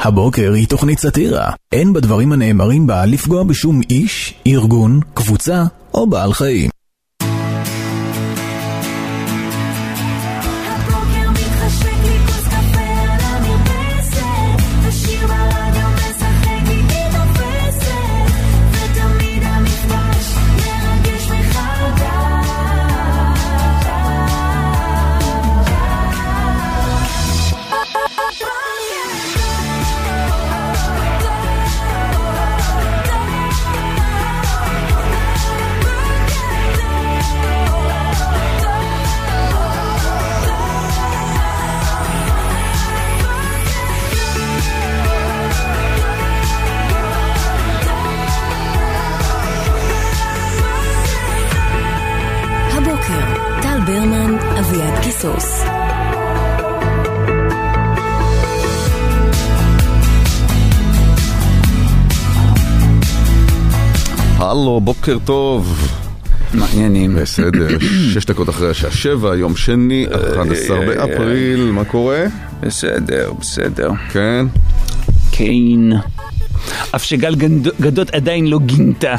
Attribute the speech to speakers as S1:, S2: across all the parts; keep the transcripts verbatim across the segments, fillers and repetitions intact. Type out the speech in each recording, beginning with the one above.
S1: הבוקר היא תוכנית סאטירה. אין בדברים הנאמרים בה לפגוע בשום איש, ארגון, קבוצה או בעל חיים.
S2: הלו, בוקר טוב.
S3: מעניינים.
S2: בסדר, שש דקות אחרי השעה שבע, יום שני, אחד עשר באפריל, מה קורה?
S3: בסדר, בסדר.
S2: כן?
S3: כן. אף שגל גדות עדיין לא גינתה.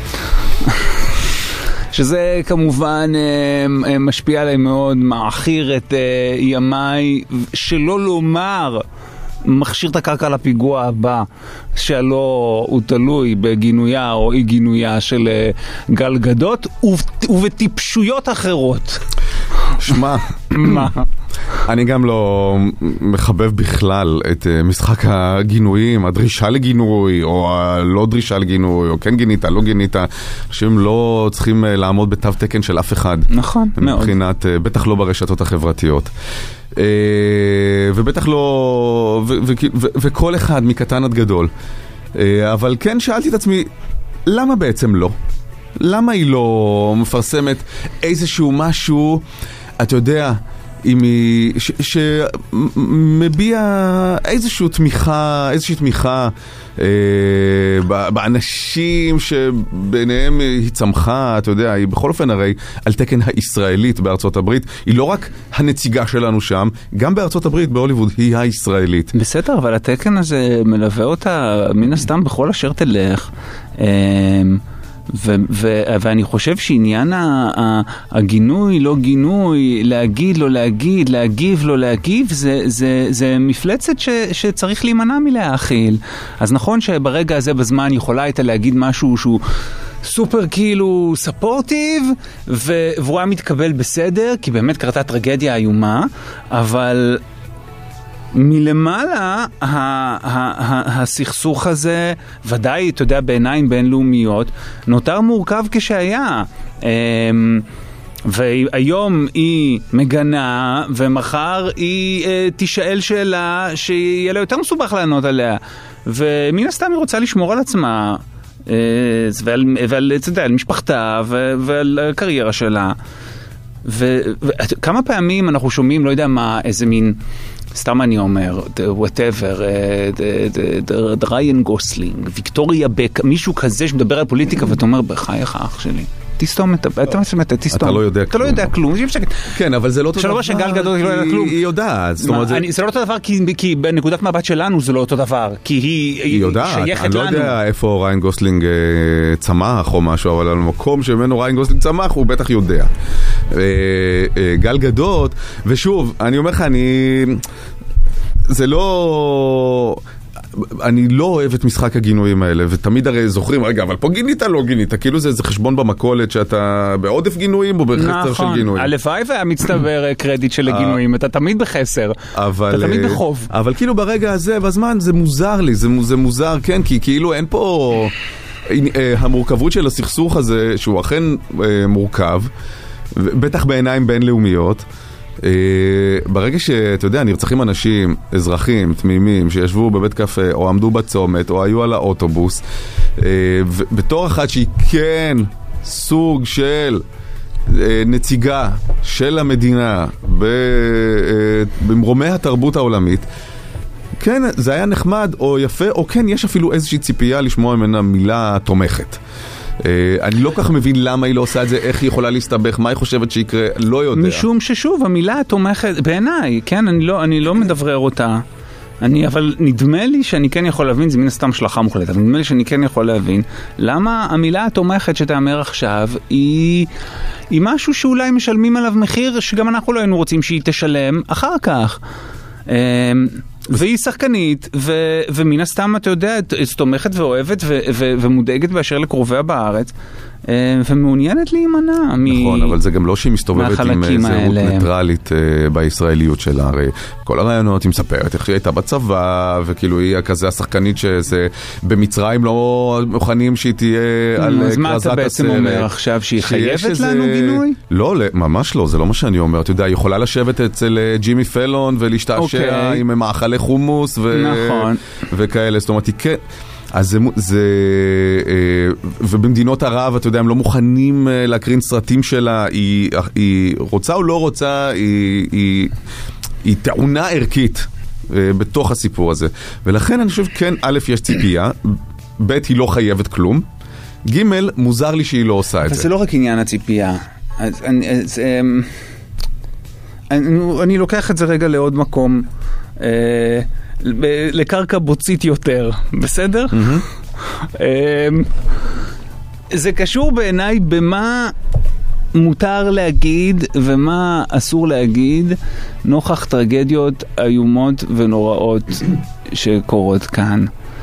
S3: שזה כמובן משפיע עליי מאוד, מעכיר את ימיי, שלא לומר מכשיר את הקרקע לפיגוע הבא, שלא הוא תלוי בגינויה או אי גינויה של גל גדות, ובטיפשויות אחרות.
S2: שמה,
S3: מה?
S2: אני גם לא מחבב בכלל את משחק הגינויים, הדרישה לגינוי, או הלא דרישה לגינוי, או כן גינית, לא גינית. אנשים לא צריכים לעמוד בתו תקן של אף אחד.
S3: נכון, מאוד.
S2: מבחינת, בטח לא ברשתות החברתיות. ובטח לא, וכל אחד מקטן עד גדול. אבל כן שאלתי את עצמי, למה בעצם לא? למה היא לא מפרסמת איזשהו משהו, אתה יודע, ש, שמביע איזושהי תמיכה, איזושהי תמיכה אה, באנשים שביניהם היא צמחה, אתה יודע, היא בכל אופן הרי על תקן הישראלית בארצות הברית, היא לא רק הנציגה שלנו שם, גם בארצות הברית, בהוליווד, היא הישראלית.
S3: בסדר, אבל התקן הזה מלווה אותה מן הסתם בכל אשר תלך. אה... ו- ו- ואני חושב שעניין הגינוי, לא גינוי, להגיד, לא להגיד, להגיב, לא להגיב, זה, זה, זה מפלצת ש- שצריך להימנע מלהאכיל. אז נכון שברגע הזה בזמן יכולה הייתה להגיד משהו שהוא סופר כאילו ספורטיב, ו- והוא היה מתקבל בסדר, כי באמת קרתה טרגדיה איומה, אבל מלמעלה הסכסוך הזה, ודאי, אתה יודע, בעיניים בינלאומיות, נותר מורכב כשהיה. והיום היא מגנה, ומחר היא תשאל שאלה שיהיה לה יותר מסובך לענות עליה. ומן הסתם היא רוצה לשמור על עצמה, ועל, ועל, אתה יודע, על משפחתה ועל הקריירה שלה. וכמה פעמים אנחנו שומעים, לא יודע מה, איזה מין, סתם אני אומר, whatever, ריין גוסלינג, ויקטוריה בק, מישהו כזה שמדבר על פוליטיקה, ואתה אומר, בחייך אח שלי, תסתום את ה... אתה מסתמת, תסתום.
S2: אתה לא יודע
S3: כלום.
S2: אתה
S3: לא יודע כלום.
S2: כן, אבל זה לא אותו דבר.
S3: שלא שגל גדול לא יודע כלום.
S2: היא יודעת.
S3: זה לא אותו דבר כי בנקודת מבט שלנו זה לא אותו דבר. כי היא שייכת לנו.
S2: אני לא יודע איפה ריין גוסלינג צמח או משהו, אבל על המקום שממנו ריין גוסלינג צמח, הוא בטח יודע. גל גדות, ושוב, אני אומר לך, אני... זה לא... אני לא אוהב את משחק הגינויים האלה, ותמיד הרי זוכרים, רגע, אבל פה גינית, לא גינית, כאילו זה, זה חשבון במקולת שאתה בעודף גינויים או בחסר של גינויים.
S3: נכון, הלוואי והיה מצטבר קרדיט של הגינויים, אתה תמיד בחסר,
S2: אבל,
S3: אתה תמיד בחוב.
S2: אבל כאילו ברגע הזה, בזמן, זה מוזר לי, זה, זה מוזר, כן, כי כאילו אין פה... המורכבות של הסכסוך הזה, שהוא אכן מורכב, בטח בעיניים בינלאומיות, ברגע שאתה יודע, נרצחים אנשים, אזרחים, תמימים, שישבו בבית קפה, או עמדו בצומת, או היו על האוטובוס, בתור אחת שהיא כן סוג של נציגה של המדינה במרומי התרבות העולמית, כן, זה היה נחמד או יפה, או כן, יש אפילו איזושהי ציפייה לשמוע ממנה מילה תומכת. אני לא כך מבין למה היא לא עושה את זה, איך היא יכולה להסתבך, מה היא חושבת שיקרה, לא יודע.
S3: משום ששוב, המילה התומכת, בעיניי, כן, אני לא, אני לא מדברר אותה, אני, אבל נדמה לי שאני כן יכול להבין, זה מן הסתם שלחה מוחלטת, אבל נדמה לי שאני כן יכול להבין, למה המילה התומכת שתאמר עכשיו, היא, היא משהו שאולי משלמים עליו מחיר, שגם אנחנו לא היינו רוצים שהיא תשלם אחר כך. והיא שחקנית, ו- ומן הסתם, אתה יודע, תומכת ואוהבת ו- ו- ומודאגת באשר לקרוביה בארץ, ומעוניינת להימנע.
S2: נכון, אבל זה גם לא שהיא מסתובבת עם זהות ניטרלית בישראליות שלה. הרי כל הרעיונות היא מספרת איך היא הייתה בצבא, וכאילו היא כזה השחקנית שזה במצרים לא מוכנים שהיא תהיה על
S3: אז מה אתה בעצם אומר עכשיו, שהיא חייבת לנו גינוי?
S2: לא, ממש לא, זה לא מה שאני אומר. אתה יודע, היא יכולה לשבת אצל ג'ימי פלון ולהשתעשע עם מאכלי חומוס וכאלה. זאת אומרת, היא כן... אז זה, זה ובמדינות ערב, אתה יודע, הם לא מוכנים להקרין סרטים שלה, היא, היא רוצה או לא רוצה, היא, היא, היא טעונה ערכית בתוך הסיפור הזה. ולכן אני חושב, כן, א', יש ציפייה, ב', היא לא חייבת כלום, ג', מוזר לי שהיא לא עושה את זה.
S3: אבל זה לא רק עניין הציפייה. אז, אני, אז, אני, אני לוקח את זה רגע לעוד מקום, לקרקע בוצית יותר, בסדר? זה קשור בעיניי במה מותר להגיד ומה אסור להגיד נוכח טרגדיות איומות ונוראות שקורות כאן.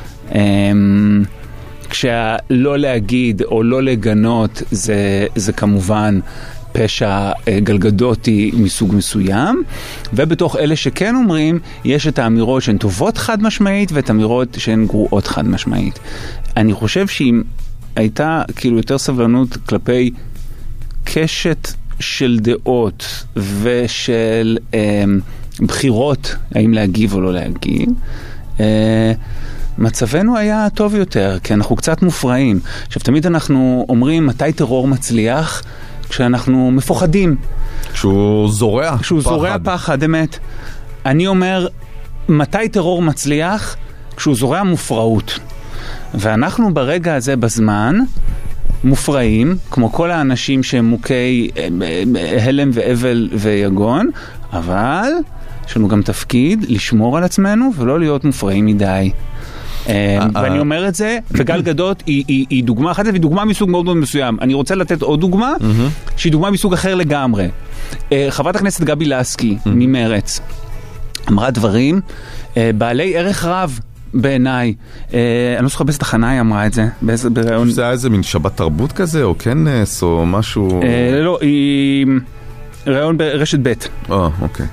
S3: כשהלא להגיד או לא לגנות זה, זה כמובן פשע גלגדותי מסוג מסוים, ובתוך אלה שכן אומרים, יש את האמירות שהן טובות חד משמעית, ואת האמירות שהן גרועות חד משמעית. אני חושב שאם הייתה כאילו יותר סבלנות כלפי קשת של דעות ושל אה, בחירות, האם להגיב או לא להגיב, אה, מצבנו היה טוב יותר, כי אנחנו קצת מופרעים. עכשיו, תמיד אנחנו אומרים, מתי טרור מצליח? כשאנחנו מפוחדים.
S2: כשהוא זורע
S3: כשהוא פחד. זורע פחד, אמת. אני אומר, מתי טרור מצליח? כשהוא זורע מופרעות. ואנחנו ברגע הזה בזמן מופרעים, כמו כל האנשים שהם מוכי הלם ואבל ויגון, אבל יש לנו גם תפקיד לשמור על עצמנו ולא להיות מופרעים מדי. ואני אומר את זה, וגל גדות היא דוגמה אחת, והיא דוגמה מסוג מאוד מאוד מסוים. אני רוצה לתת עוד דוגמה, שהיא דוגמה מסוג אחר לגמרי. חברת הכנסת גבי לסקי, ממרץ, אמרה דברים בעלי ערך רב בעיניי. אני לא זוכר באיזה תחנה היא אמרה את זה.
S2: זה היה איזה מין שבת תרבות כזה, או כנס, או משהו...
S3: לא, היא... ראיון ברשת ב'.
S2: אה, אוקיי.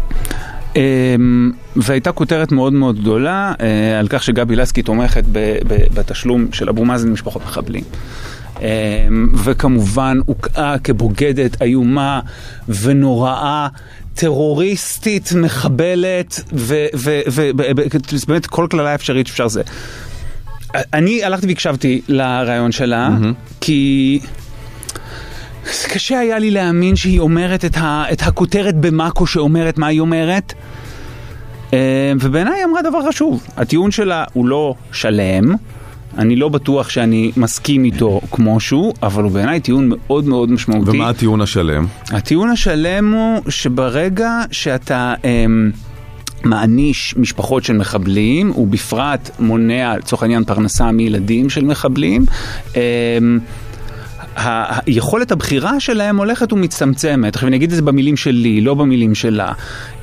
S3: והייתה כותרת מאוד מאוד גדולה על כך שגבי לסקי תומכת בתשלום של אבו מאזן למשפחות מחבלים. וכמובן הוקעה כבוגדת איומה ונוראה, טרוריסטית, מחבלת, ובאמת כל כללה אפשרית אפשר זה. אני הלכתי והקשבתי לרעיון שלה, כי... קשה היה לי להאמין שהיא אומרת את, ה, את הכותרת במאקו שאומרת מה היא אומרת. ובעיניי היא אמרה דבר חשוב. הטיעון שלה הוא לא שלם. אני לא בטוח שאני מסכים איתו כמו שהוא, אבל הוא בעיניי טיעון מאוד מאוד משמעותי.
S2: ומה הטיעון השלם?
S3: הטיעון השלם הוא שברגע שאתה... אמ, מעניש משפחות של מחבלים, ובפרט מונע, לצורך העניין, פרנסה מילדים של מחבלים, אמ, היכולת הבחירה שלהם הולכת ומצטמצמת. עכשיו אני אגיד את זה במילים שלי, לא במילים שלה.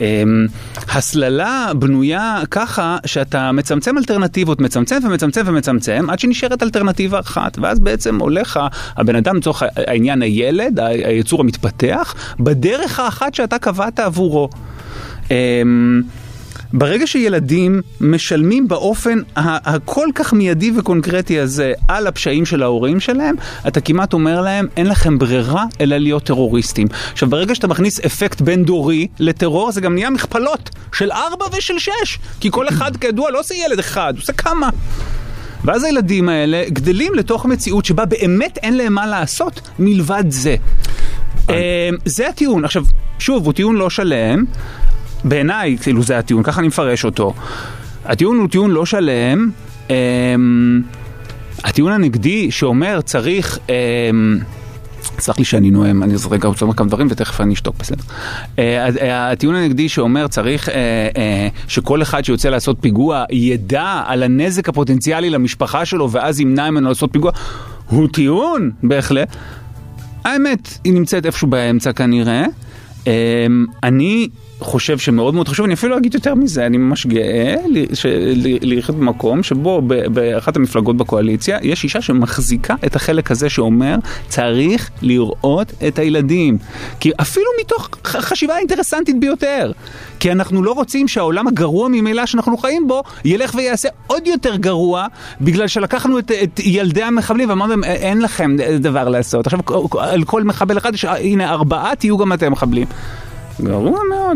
S3: הסללה בנויה ככה שאתה מצמצם אלטרנטיבות, מצמצם ומצמצם ומצמצם, עד שנשארת אלטרנטיבה אחת, ואז בעצם הולך הבן אדם לצורך העניין הילד, היצור המתפתח, בדרך האחת שאתה קבעת עבורו. ברגע שילדים משלמים באופן הכל כך מיידי וקונקרטי הזה על הפשעים של ההורים שלהם, אתה כמעט אומר להם, אין לכם ברירה אלא להיות טרוריסטים. עכשיו, ברגע שאתה מכניס אפקט בין דורי לטרור, זה גם נהיה מכפלות של ארבע ושל שש, כי כל אחד כידוע לא עושה ילד אחד, הוא עושה כמה. ואז הילדים האלה גדלים לתוך מציאות שבה באמת אין להם מה לעשות מלבד זה. זה הטיעון. עכשיו, שוב, הוא טיעון לא שלם, בעיניי, כאילו זה הטיעון, ככה אני מפרש אותו. הטיעון הוא טיעון לא שלם. אמ, הטיעון הנגדי שאומר צריך אמ, סלח לי שאני נואם, אני רגע רוצה לומר כמה דברים ותכף אני אשתוק, בסדר. הטיעון הנגדי שאומר צריך שכל אחד שיוצא לעשות פיגוע ידע על הנזק הפוטנציאלי למשפחה שלו ואז ימנע ממנו לעשות פיגוע, הוא טיעון בהחלט. האמת היא נמצאת איפשהו באמצע כנראה. אני חושב שמאוד מאוד חשוב, אני אפילו אגיד יותר מזה, אני ממש גאה ללכת במקום שבו באחת המפלגות בקואליציה יש אישה שמחזיקה את החלק הזה שאומר צריך לראות את הילדים, כי אפילו מתוך חשיבה אינטרסנטית ביותר, כי אנחנו לא רוצים שהעולם הגרוע ממילא שאנחנו חיים בו ילך ויעשה עוד יותר גרוע בגלל שלקחנו את, את ילדי המחבלים ואמרנו אין לכם דבר לעשות, עכשיו על כל מחבל אחד הנה ארבעה תהיו גם אתם מחבלים, גרוע מאוד.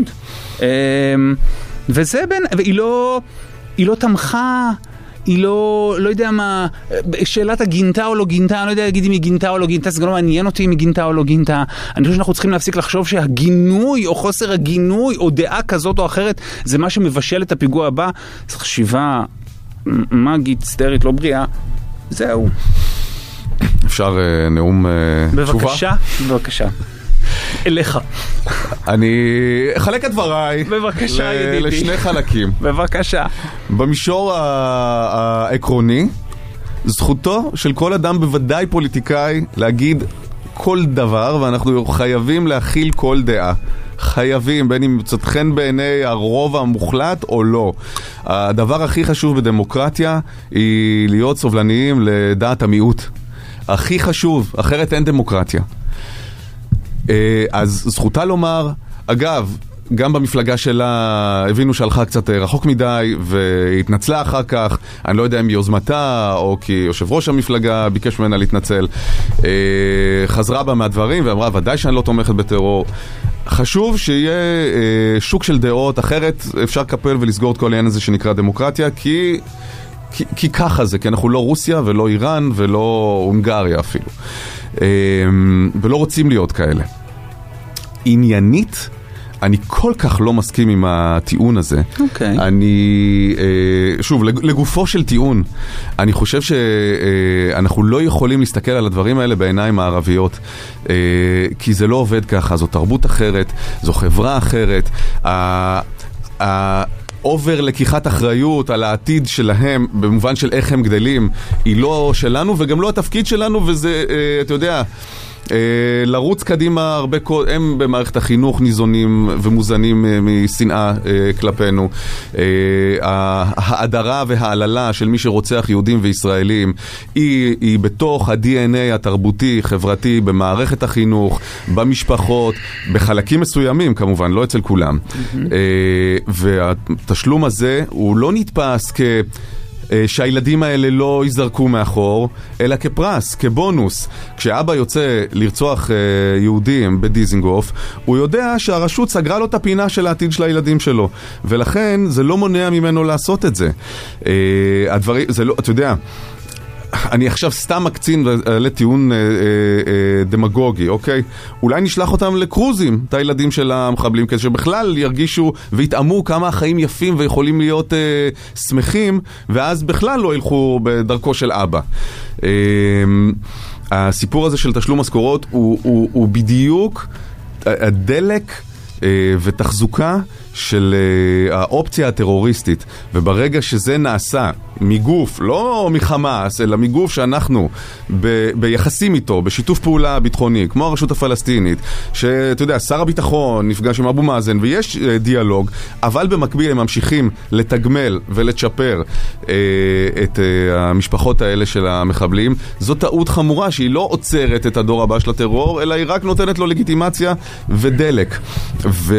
S3: וזה בין, והיא לא, היא לא תמכה, היא לא, לא יודע מה, שאלת הגינתה או לא גינתה, אני לא יודע להגיד אם היא גינתה או לא גינתה, זה גם לא מעניין אותי אם היא גינתה או לא גינתה. אני חושב שאנחנו צריכים להפסיק לחשוב שהגינוי או חוסר הגינוי או דעה כזאת או אחרת, זה מה שמבשל את הפיגוע הבא. זו חשיבה מגית, סטרית, לא בריאה. זהו.
S2: אפשר נאום תשובה?
S3: בבקשה, בבקשה. אליך.
S2: אני אחלק את דבריי
S3: בבקשה, ידידי.
S2: לשני חלקים.
S3: בבקשה.
S2: במישור העקרוני, זכותו של כל אדם, בוודאי פוליטיקאי, להגיד כל דבר, ואנחנו חייבים להכיל כל דעה. חייבים, בין אם יוצאת חן בעיני הרוב המוחלט או לא. הדבר הכי חשוב בדמוקרטיה היא להיות סובלניים לדעת המיעוט. הכי חשוב, אחרת אין דמוקרטיה. אז זכותה לומר, אגב, גם במפלגה שלה הבינו שהלכה קצת רחוק מדי והתנצלה אחר כך, אני לא יודע אם יוזמתה או כי יושב ראש המפלגה ביקש ממנה להתנצל, חזרה בה מהדברים ואמרה ודאי שאני לא תומכת בטרור. חשוב שיהיה שוק של דעות, אחרת אפשר לקפל ולסגור את כל העניין הזה שנקרא דמוקרטיה, כי כי, כי ככה זה, כי אנחנו לא רוסיה ולא איראן ולא הונגריה אפילו. ולא רוצים להיות כאלה. עניינית, אני כל כך לא מסכים עם הטיעון הזה.
S3: אוקיי.
S2: אני, שוב, לגופו של טיעון, אני חושב שאנחנו לא יכולים להסתכל על הדברים האלה בעיניים הערביות, כי זה לא עובד ככה, זו תרבות אחרת, זו חברה אחרת, אובר לקיחת אחריות על העתיד שלהם, במובן של איך הם גדלים, היא לא שלנו וגם לא התפקיד שלנו, וזה, אתה יודע, לרוץ קדימה הרבה, הם במערכת החינוך ניזונים ומוזנים משנאה כלפינו. ההדרה והעללה של מי שרוצח יהודים וישראלים היא, היא בתוך ה-די אן איי התרבותי, חברתי, במערכת החינוך, במשפחות, בחלקים מסוימים כמובן, לא אצל כולם. והתשלום הזה הוא לא נתפס כ... שהילדים האלה לא ייזרקו מאחור, אלא כפרס, כבונוס. כשאבא יוצא לרצוח יהודים בדיזינגוף, הוא יודע שהרשות סגרה לו את הפינה של העתיד של הילדים שלו, ולכן זה לא מונע ממנו לעשות את זה. הדברים, זה לא, אתה יודע, אני עכשיו סתם מקצין לטיעון אה, אה, דמגוגי, אוקיי? אולי נשלח אותם לקרוזים, את הילדים של המחבלים, כדי שבכלל ירגישו והתאמו כמה החיים יפים ויכולים להיות אה, שמחים, ואז בכלל לא ילכו בדרכו של אבא. אה, הסיפור הזה של תשלום משכורות הוא, הוא, הוא בדיוק הדלק אה, ותחזוקה של uh, האופציה הטרוריסטית, וברגע שזה נעשה מגוף, לא מחמאס, אלא מגוף שאנחנו ב- ביחסים איתו, בשיתוף פעולה ביטחוני, כמו הרשות הפלסטינית, שאתה יודע, שר הביטחון נפגש עם אבו מאזן ויש uh, דיאלוג, אבל במקביל הם ממשיכים לתגמל ולצ'פר uh, את uh, המשפחות האלה של המחבלים. זו טעות חמורה שהיא לא עוצרת את הדור הבא של הטרור, אלא היא רק נותנת לו לגיטימציה ודלק. ו...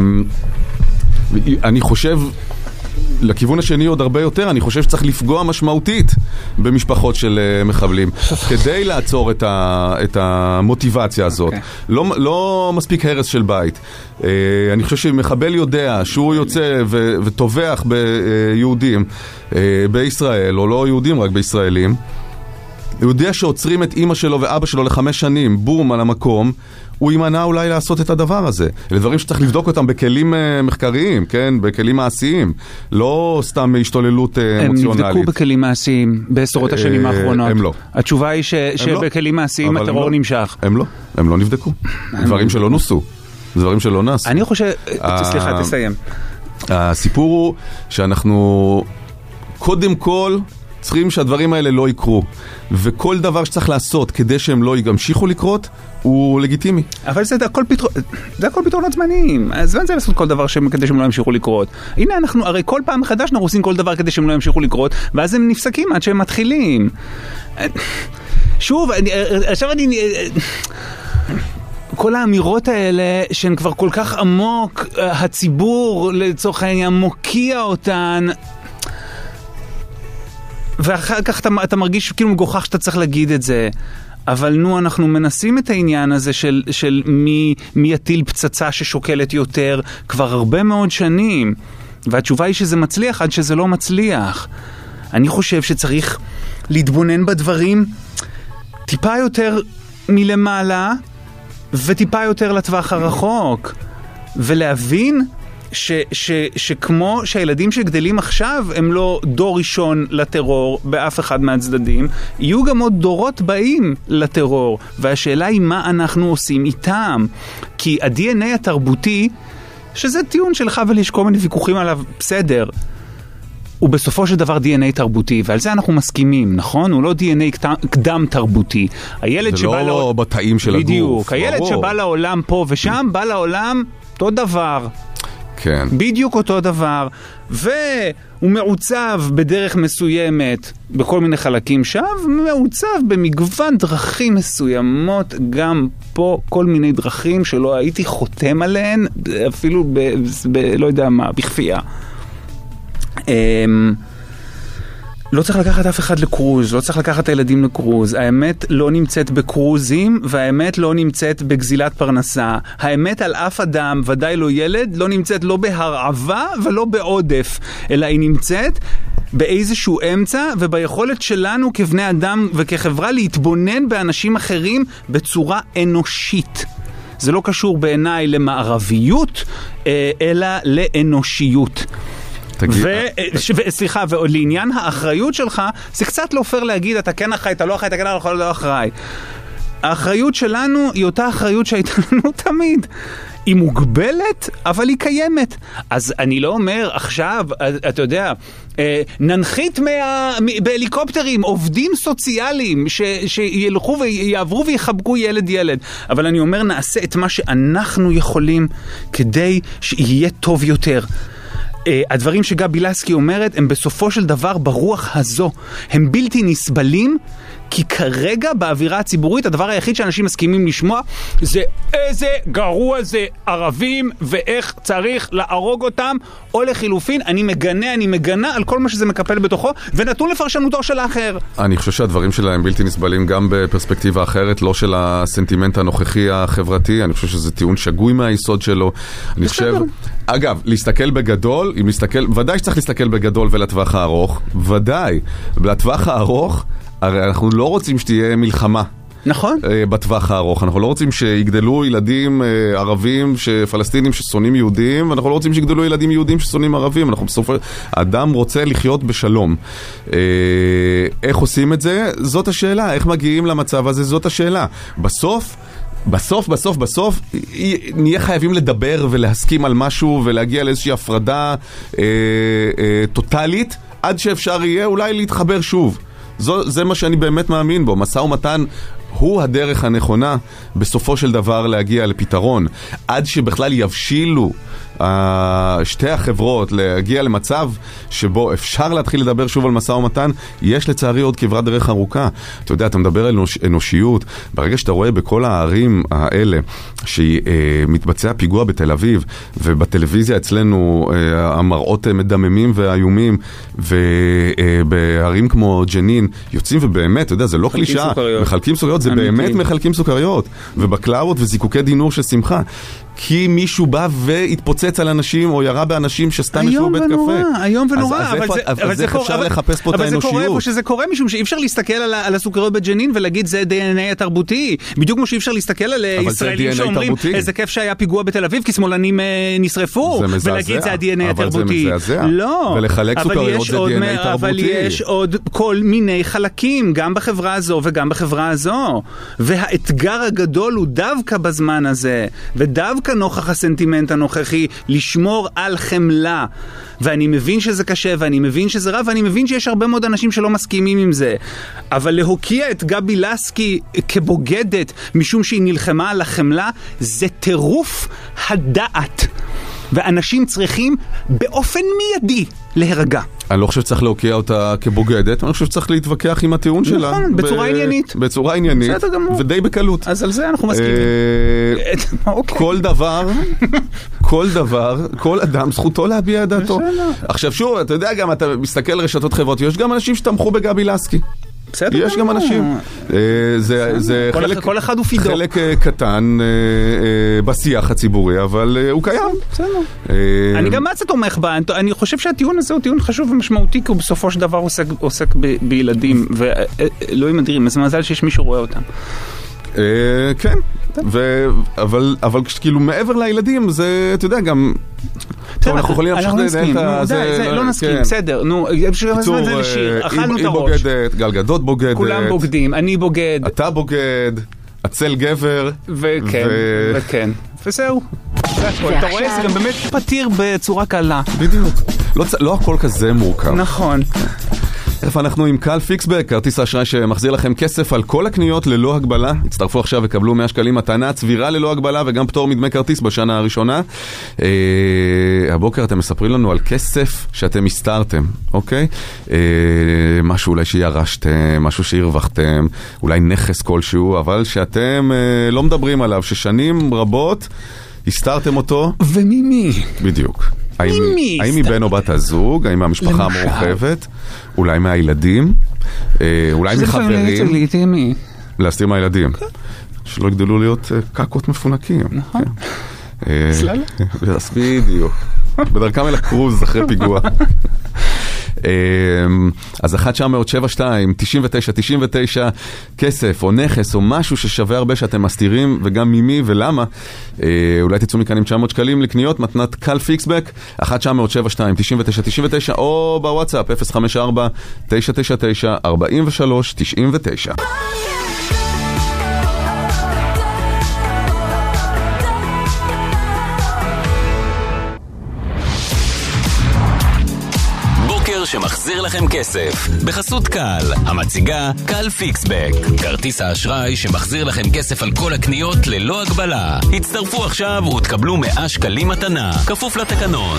S2: אני חושב, לכיוון השני עוד הרבה יותר, אני חושב שצריך לפגוע משמעותית במשפחות של uh, מחבלים, כדי לעצור את, ה, את המוטיבציה הזאת. Okay. לא, לא מספיק הרס של בית. Uh, אני חושב שמחבל יודע שהוא יוצא ו, וטובח ביהודים uh, בישראל, או לא יהודים רק בישראלים, הוא יודע שעוצרים את אמא שלו ואבא שלו לחמש שנים, בום, על המקום, הוא יימנע אולי לעשות את הדבר הזה. אלה דברים שצריך לבדוק אותם בכלים מחקריים, כן? בכלים מעשיים. לא סתם השתוללות אמוציונלית.
S3: הם נבדקו בכלים מעשיים בעשרות השנים האחרונות.
S2: הם לא.
S3: התשובה היא שבכלים מעשיים הטרור נמשך.
S2: הם לא. הם לא נבדקו. דברים שלא נוסו. דברים שלא נעשו.
S3: אני חושב... סליחה, תסיים.
S2: הסיפור הוא שאנחנו קודם כל צריכים שהדברים האלה לא יקרו, וכל דבר שצריך לעשות כדי שהם לא ימשיכו לקרות הוא לגיטימי.
S3: אבל זה הכל פתרון, זה הכל פתרונות זמניים. זמן זה לעשות כל דבר כדי שהם לא ימשיכו לקרות. הנה אנחנו, הרי כל פעם מחדש אנחנו עושים כל דבר כדי שהם לא ימשיכו לקרות, ואז הם נפסקים עד שהם מתחילים. שוב, עכשיו אני... כל האמירות האלה שהן כבר כל כך עמוק, הציבור לצורך העניין מוקיע אותן, ואחר כך אתה, אתה מרגיש כאילו מגוחך שאתה צריך להגיד את זה. אבל נו, אנחנו מנסים את העניין הזה של, של מי, מי יטיל פצצה ששוקלת יותר כבר הרבה מאוד שנים. והתשובה היא שזה מצליח עד שזה לא מצליח. אני חושב שצריך להתבונן בדברים טיפה יותר מלמעלה וטיפה יותר לטווח הרחוק. ולהבין ש, ש, שכמו שהילדים שגדלים עכשיו הם לא דור ראשון לטרור באף אחד מהצדדים, יהיו גם עוד דורות באים לטרור, והשאלה היא מה אנחנו עושים איתם. כי ה-די אן איי התרבותי, שזה טיעון שלך ולי יש כל מיני ויכוחים עליו, בסדר, הוא בסופו של דבר די אן איי תרבותי, ועל זה אנחנו מסכימים, נכון? הוא לא די אן איי קדם תרבותי. הילד
S2: זה לא
S3: לעול...
S2: בתאים של הגוף.
S3: בדיוק, הילד ברור. שבא לעולם פה ושם, בא לעולם אותו דבר.
S2: כן.
S3: בדיוק אותו דבר, והוא מעוצב בדרך מסוימת בכל מיני חלקים שם, מעוצב במגוון דרכים מסוימות, גם פה כל מיני דרכים שלא הייתי חותם עליהן, אפילו ב, ב, לא יודע מה, בכפייה. לא צריך לקחת אף אחד לקרוז, לא צריך לקחת את הילדים לקרוז. האמת לא נמצאת בקרוזים, והאמת לא נמצאת בגזילת פרנסה. האמת על אף אדם, ודאי לא ילד, לא נמצאת לא בהרעבה ולא בעודף, אלא היא נמצאת באיזשהו אמצע, וביכולת שלנו כבני אדם וכחברה להתבונן באנשים אחרים בצורה אנושית. זה לא קשור בעיניי למערביות, אלא לאנושיות. וסליחה, ולעניין האחריות שלך, זה קצת לא פייר להגיד, אתה כן אחראי, אתה לא אחראי, אתה כן אחראי, לא אחראי. האחריות שלנו היא אותה אחריות שהייתה לנו תמיד. היא מוגבלת, אבל היא קיימת. אז אני לא אומר עכשיו, אתה יודע, ננחית בהליקופטרים, עובדים סוציאליים שילכו ויעברו ויחבקו ילד ילד. אבל אני אומר, נעשה את מה שאנחנו יכולים כדי שיהיה טוב יותר. הדברים שגבי לסקי אומרת הם בסופו של דבר ברוח הזו, הם בלתי נסבלים, כי כרגע באווירה הציבורית הדבר היחיד שאנשים מסכימים לשמוע זה איזה גרוע זה ערבים ואיך צריך להרוג אותם, או לחילופין אני מגנה, אני מגנה על כל מה שזה מקפל בתוכו ונתון לפרשנותו של האחר.
S2: אני חושב שהדברים שלהם בלתי נסבלים גם בפרספקטיבה אחרת, לא של הסנטימנט הנוכחי החברתי. אני חושב שזה טיעון שגוי מהיסוד שלו. אני חושב, אגב, להסתכל בגדול, אם להסתכל, ודאי שצריך להסתכל בגדול ולטווח הארוך, ודאי, לטווח הארוך הרי אנחנו לא רוצים שתהיה מלחמה.
S3: נכון.
S2: בטווח הארוך. אנחנו לא רוצים שיגדלו ילדים ערבים, פלסטינים ששונאים יהודים, ואנחנו לא רוצים שיגדלו ילדים יהודים ששונאים ערבים. אנחנו בסוף... האדם רוצה לחיות בשלום. איך עושים את זה? זאת השאלה. איך מגיעים למצב הזה? זאת השאלה. בסוף... בסוף, בסוף, בסוף, נהיה חייבים לדבר ולהסכים על משהו ולהגיע לאיזושהי הפרדה אה, אה, טוטלית, עד שאפשר יהיה אולי להתחבר שוב. זו, זה מה שאני באמת מאמין בו. משא ומתן הוא הדרך הנכונה בסופו של דבר להגיע לפתרון. עד שבכלל יבשילו שתי החברות להגיע למצב שבו אפשר להתחיל לדבר שוב על משא ומתן, יש לצערי עוד כברת דרך ארוכה. אתה יודע, אתה מדבר על אנוש, אנושיות, ברגע שאתה רואה בכל הערים האלה שמתבצע פיגוע בתל אביב, ובטלוויזיה אצלנו המראות מדממים ואיומים, ובערים כמו ג'נין יוצאים ובאמת, אתה יודע, זה לא קלישה, מחלקים סוכריות, זה באמת מחלקים סוכריות, ובקלאבות וזיקוקי דינור של שמחה. כי מישהו בא והתפוצץ על אנשים או ירה באנשים שסתם ישבו בבית קפה.
S3: היום ונורא,
S2: אז איך אפשר לחפש פה את האנושיות?
S3: אבל זה קורה שזה קורה משום שאי אפשר להסתכל על הסוכריות בג'נין ולהגיד זה די אן איי התרבותי. בדיוק כמו שאי אפשר להסתכל על ישראלים שאומרים איזה כיף שהיה פיגוע בתל אביב כי שמאלנים נשרפו ולהגיד זה ה-די אן איי התרבותי. לא,
S2: ולחלק סוכריות זה די אן איי תרבותי.
S3: אבל יש עוד כל מיני חלקים גם בחברה הזו וגם בחברה הזו. והאתגר הגדול הוא דווקא בזמן הזה ודווקא נוכח הסנטימנט הנוכחי לשמור על חמלה. ואני מבין שזה קשה ואני מבין שזה רע ואני מבין שיש הרבה מאוד אנשים שלא מסכימים עם זה, אבל להוקיע את גבי לסקי כבוגדת משום שהיא נלחמה על החמלה זה טירוף הדעת, ואנשים צריכים באופן מיידי להירגע.
S2: אני לא חושב שצריך להוקיע אותה כבוגדת, אני חושב שצריך להתווכח עם הטיעון שלה.
S3: נכון, בצורה עניינית.
S2: בצורה עניינית, ודי בקלות.
S3: אז על זה אנחנו מסכימים.
S2: כל דבר, כל דבר, כל אדם זכותו להביע את דעתו. עכשיו שוב, אתה יודע גם, אתה מסתכל על רשתות חברתיות, יש גם אנשים שתמכו בגבי לסקי. יש גם אנשים. זה
S3: כל אחד הוא פידו.
S2: חלק קטן בשיח הציבורי, אבל הוא קיים.
S3: אני גם מעצת תומך בה. אני חושב שהטיעון הזה הוא טיעון חשוב ומשמעותי, כי הוא בסופו של דבר עוסק בילדים, ולא עם אדירים. אז מזל שיש מישהו רואה אותם.
S2: כן, אבל כאילו מעבר לילדים, זה, אתה יודע, גם... טוב, אנחנו יכולים להמשיך לנהל את זה.
S3: לא נסכים, בסדר. נו,
S2: קיצור, היא בוגדת, גל גדות בוגדת.
S3: כולם בוגדים, אני בוגד.
S2: אתה בוגד, הצל גבר.
S3: וכן, וכן. וזהו. אתה רואה, זה גם באמת פתיר בצורה קלה.
S2: בדיוק. לא הכל כזה מורכב.
S3: נכון.
S2: איפה אנחנו עם קל פיקסבק, כרטיס האשראי שמחזיר לכם כסף על כל הקניות ללא הגבלה. הצטרפו עכשיו וקבלו מאה שקלים מתנה, צבירה ללא הגבלה וגם פטור מדמי כרטיס בשנה הראשונה. אה, הבוקר אתם מספרים לנו על כסף שאתם הסתרתם, אוקיי? אה, משהו אולי שירשתם, משהו שהרווחתם, אולי נכס כלשהו, אבל שאתם אה, לא מדברים עליו, ששנים רבות הסתרתם אותו.
S3: ומי מי?
S2: בדיוק. האם, האם מבן או בת הזוג, האם מהמשפחה המורחבת, אולי מהילדים, אולי מחברים, להסתיר מהילדים, שלא יגדלו להיות קקות מפונקים.
S3: נכון.
S2: סללה. בדיוק. בדרכם אל הקרוז אחרי פיגוע. אז אחת תשע שבע שתיים תשעים ותשע תשעים ותשע כסף או נכס או משהו ששווה הרבה שאתם מסתירים, וגם ממי ולמה. אולי תצאו מכאן עם תשע מאות שקלים לקניות מתנת קל פיקסבק. אחת תשע שבע שתיים תשעים ותשע תשעים ותשע או בוואטסאפ אפס חמש ארבע תשע תשע תשע ארבע שלוש תשעים ותשע.
S4: שמחזיר לכם כסף בחסות קל, המציגה קל פיקסבק, כרטיס האשראי שמחזיר לכם כסף על כל הקניות ללא הגבלה. הצטרפו עכשיו ותקבלו מאה שקלים מתנה, כפוף לתקנון.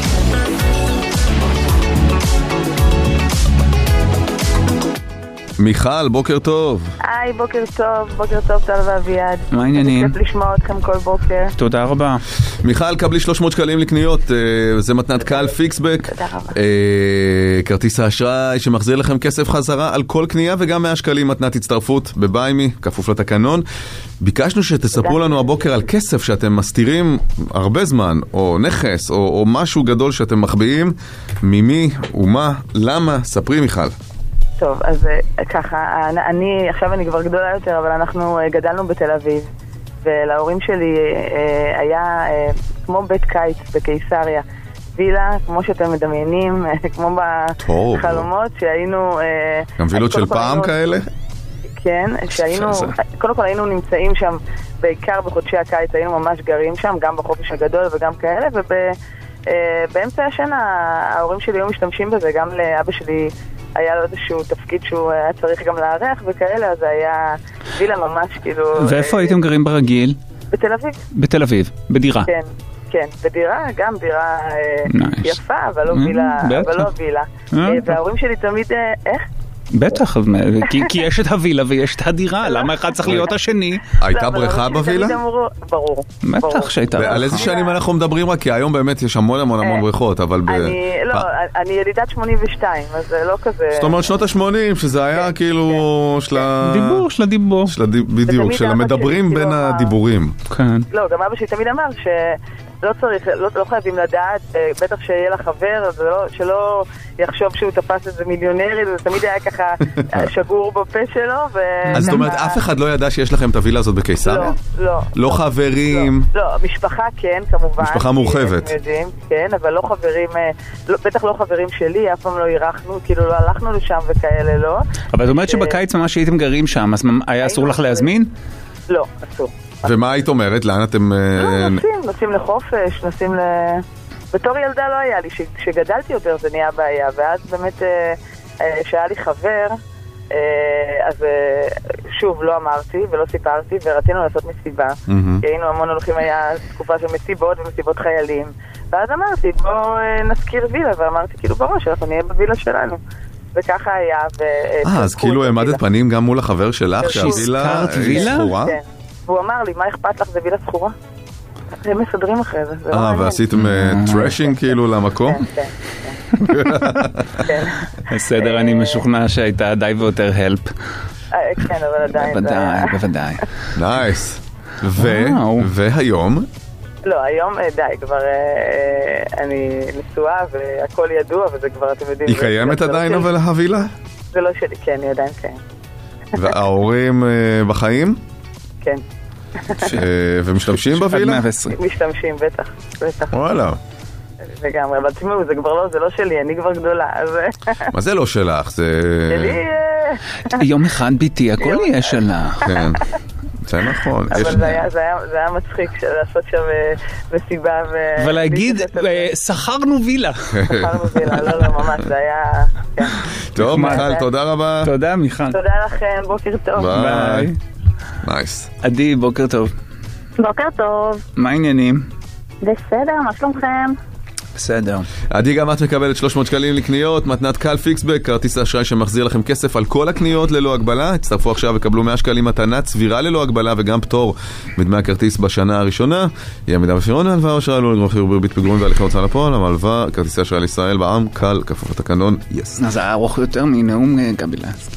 S2: מיכל, בוקר טוב.
S5: היי, בוקר טוב, בוקר טוב, טל ואביעד.
S3: מה העניינים?
S5: כיף לשמוע אתכם כל בוקר.
S3: תודה רבה.
S2: מיכל, קבלי שלוש מאות שקלים לקניות, זה מתנת קל פיקסבק.
S5: תודה רבה.
S2: כרטיס האשראי שמחזיר לכם כסף חזרה על כל קנייה, וגם מאה שקלים מתנת הצטרפות בביימי, כפוף לתקנון. ביקשנו שתספרו לנו הבוקר על כסף שאתם מסתירים הרבה זמן, או נכס, או, או משהו גדול שאתם מחביאים. ממי ומה, למה? ספרי מיכל.
S5: טוב, אז ככה, אני, עכשיו אני כבר גדולה יותר, אבל אנחנו גדלנו בתל אביב, ולהורים שלי היה כמו בית קיץ בקיסריה, וילה, כמו שאתם מדמיינים, כמו בחלומות שהיינו...
S2: גם וילות של פעם כאלה?
S5: כן, שהיינו, קודם כל היינו נמצאים שם, בעיקר בחודשי הקיץ, היינו ממש גרים שם, גם בחופש הגדול וגם כאלה, ובאמצע השנה ההורים שלי היו משתמשים בזה, גם לאבא שלי היה לו איזשהו תפקיד שהוא היה צריך גם לארח וכאלה, אז היה וילה ממש כאילו...
S3: ואיפה הייתם גרים ברגיל?
S5: בתל אביב.
S3: בתל אביב, בדירה.
S5: כן, כן, בדירה, גם דירה יפה, אבל לא וילה, אבל לא וילה. וההורים שלי תמיד, איך?
S3: בטח, כי יש את הווילה ויש את הדירה, למה אחד צריך להיות השני?
S2: הייתה בריכה בווילה?
S5: ברור.
S3: בטח שהייתה.
S2: ועל איזה שנים אנחנו מדברים רק? כי היום באמת יש המון המון המון בריכות, אבל...
S5: לא, אני ילידת שמונים ושתיים, אז זה לא כזה...
S2: זאת אומרת שנות ה-שמונים, שזה היה כאילו...
S3: דיבור, של הדיבור.
S2: בדיוק, של המדברים בין הדיבורים.
S5: לא, גם אבא שלי תמיד אמר ש... לא צריך, לא, לא חייבים לדעת, בטח שיהיה לה חבר, אז לא, שלא יחשוב שהוא תפס איזה מיליונרי, זה תמיד היה ככה שגור בפה שלו. ו...
S2: אז זאת אומרת, אף אחד לא ידע שיש לכם את הווילה הזאת בקיסריה?
S5: לא, לא.
S2: לא חברים?
S5: לא, לא, משפחה כן, כמובן.
S2: משפחה מורחבת.
S5: יודעים, כן, אבל לא חברים, לא, בטח לא חברים שלי, אף פעם לא אירחנו, כאילו לא הלכנו לשם וכאלה, לא.
S3: אבל את אומרת שבקיץ ממש הייתם גרים שם, אז היה אסור לך להזמין?
S5: לא, אסור.
S2: ומה היית אומרת? לאן אתם...
S5: לא, נוסעים, נוסעים לחופש, נוסעים ל... בתור ילדה לא היה לי, כשגדלתי יותר זה נהיה בעיה, ואז באמת שהיה לי חבר, אז שוב לא אמרתי ולא סיפרתי, ורצינו לעשות מסיבה, כי היינו המון הולכים, היה תקופה של מסיבות ומסיבות חיילים, ואז אמרתי, בוא נזכיר וילה, ואמרתי כאילו בראש, אנחנו נהיה בווילה שלנו. וככה היה.
S2: אה, אז כאילו העמדת פנים גם מול החבר שלך, שהווילה סחורה?
S5: כן. והוא אמר לי, מה אכפת לך, זה וילה סחורה? הם מסדרים אחרי זה.
S2: אה, ועשיתם טרשינג כאילו למקום?
S5: כן, כן.
S3: בסדר, אני משוכנע שהייתה די ויותר הלפ.
S5: כן, אבל עדיין.
S3: בוודאי, בוודאי.
S2: נייס. והיום?
S5: לא, היום די, כבר אני נשואה והכל ידוע, וזה כבר, אתם יודעים...
S2: היא קיימת עדיין אבל הווילה?
S5: זה לא שלי, כן, היא עדיין קיימת.
S2: וההורים בחיים?
S5: כן.
S2: ומשתמשים בווילה?
S5: משתמשים, בטח, בטח.
S2: וואלה.
S5: לגמרי, אבל תשמעו, זה כבר לא, זה לא שלי, אני כבר גדולה, אז...
S2: מה זה לא שלך? זה...
S5: שלי...
S3: יום אחד ביתי, הכל יהיה שלך.
S2: כן. זה נכון.
S5: אבל זה היה מצחיק לעשות שם מסיבה ו...
S3: ולהגיד, שכרנו וילה.
S5: שכרנו וילה, לא, לא, ממש, זה היה...
S2: טוב, מיכל, תודה רבה.
S3: תודה, מיכל.
S5: תודה לכם, בוקר טוב.
S2: ביי. נייס.
S3: עדי, בוקר טוב.
S6: בוקר טוב.
S3: מה העניינים?
S6: בסדר, מה שלומכם?
S3: בסדר.
S2: עדי, גם את מקבלת שלוש מאות שקלים לקניות, מתנת קל פיקסבק, כרטיס האשראי שמחזיר לכם כסף על כל הקניות ללא הגבלה. הצטרפו עכשיו וקבלו מאה שקלים מתנת צבירה ללא הגבלה וגם פטור מדמי הכרטיס בשנה הראשונה. יהיה מידע בפירעון ההלוואה או אשראי עלול לגרום חיוב בריבית פיגורים והליכי הוצאה לפועל. המלווה, כרטיסי האשראי לישראל בע"מ, קל, כפוף לתקנון, יס.
S3: אז זה ארוך יותר מנאום גבי לסקי.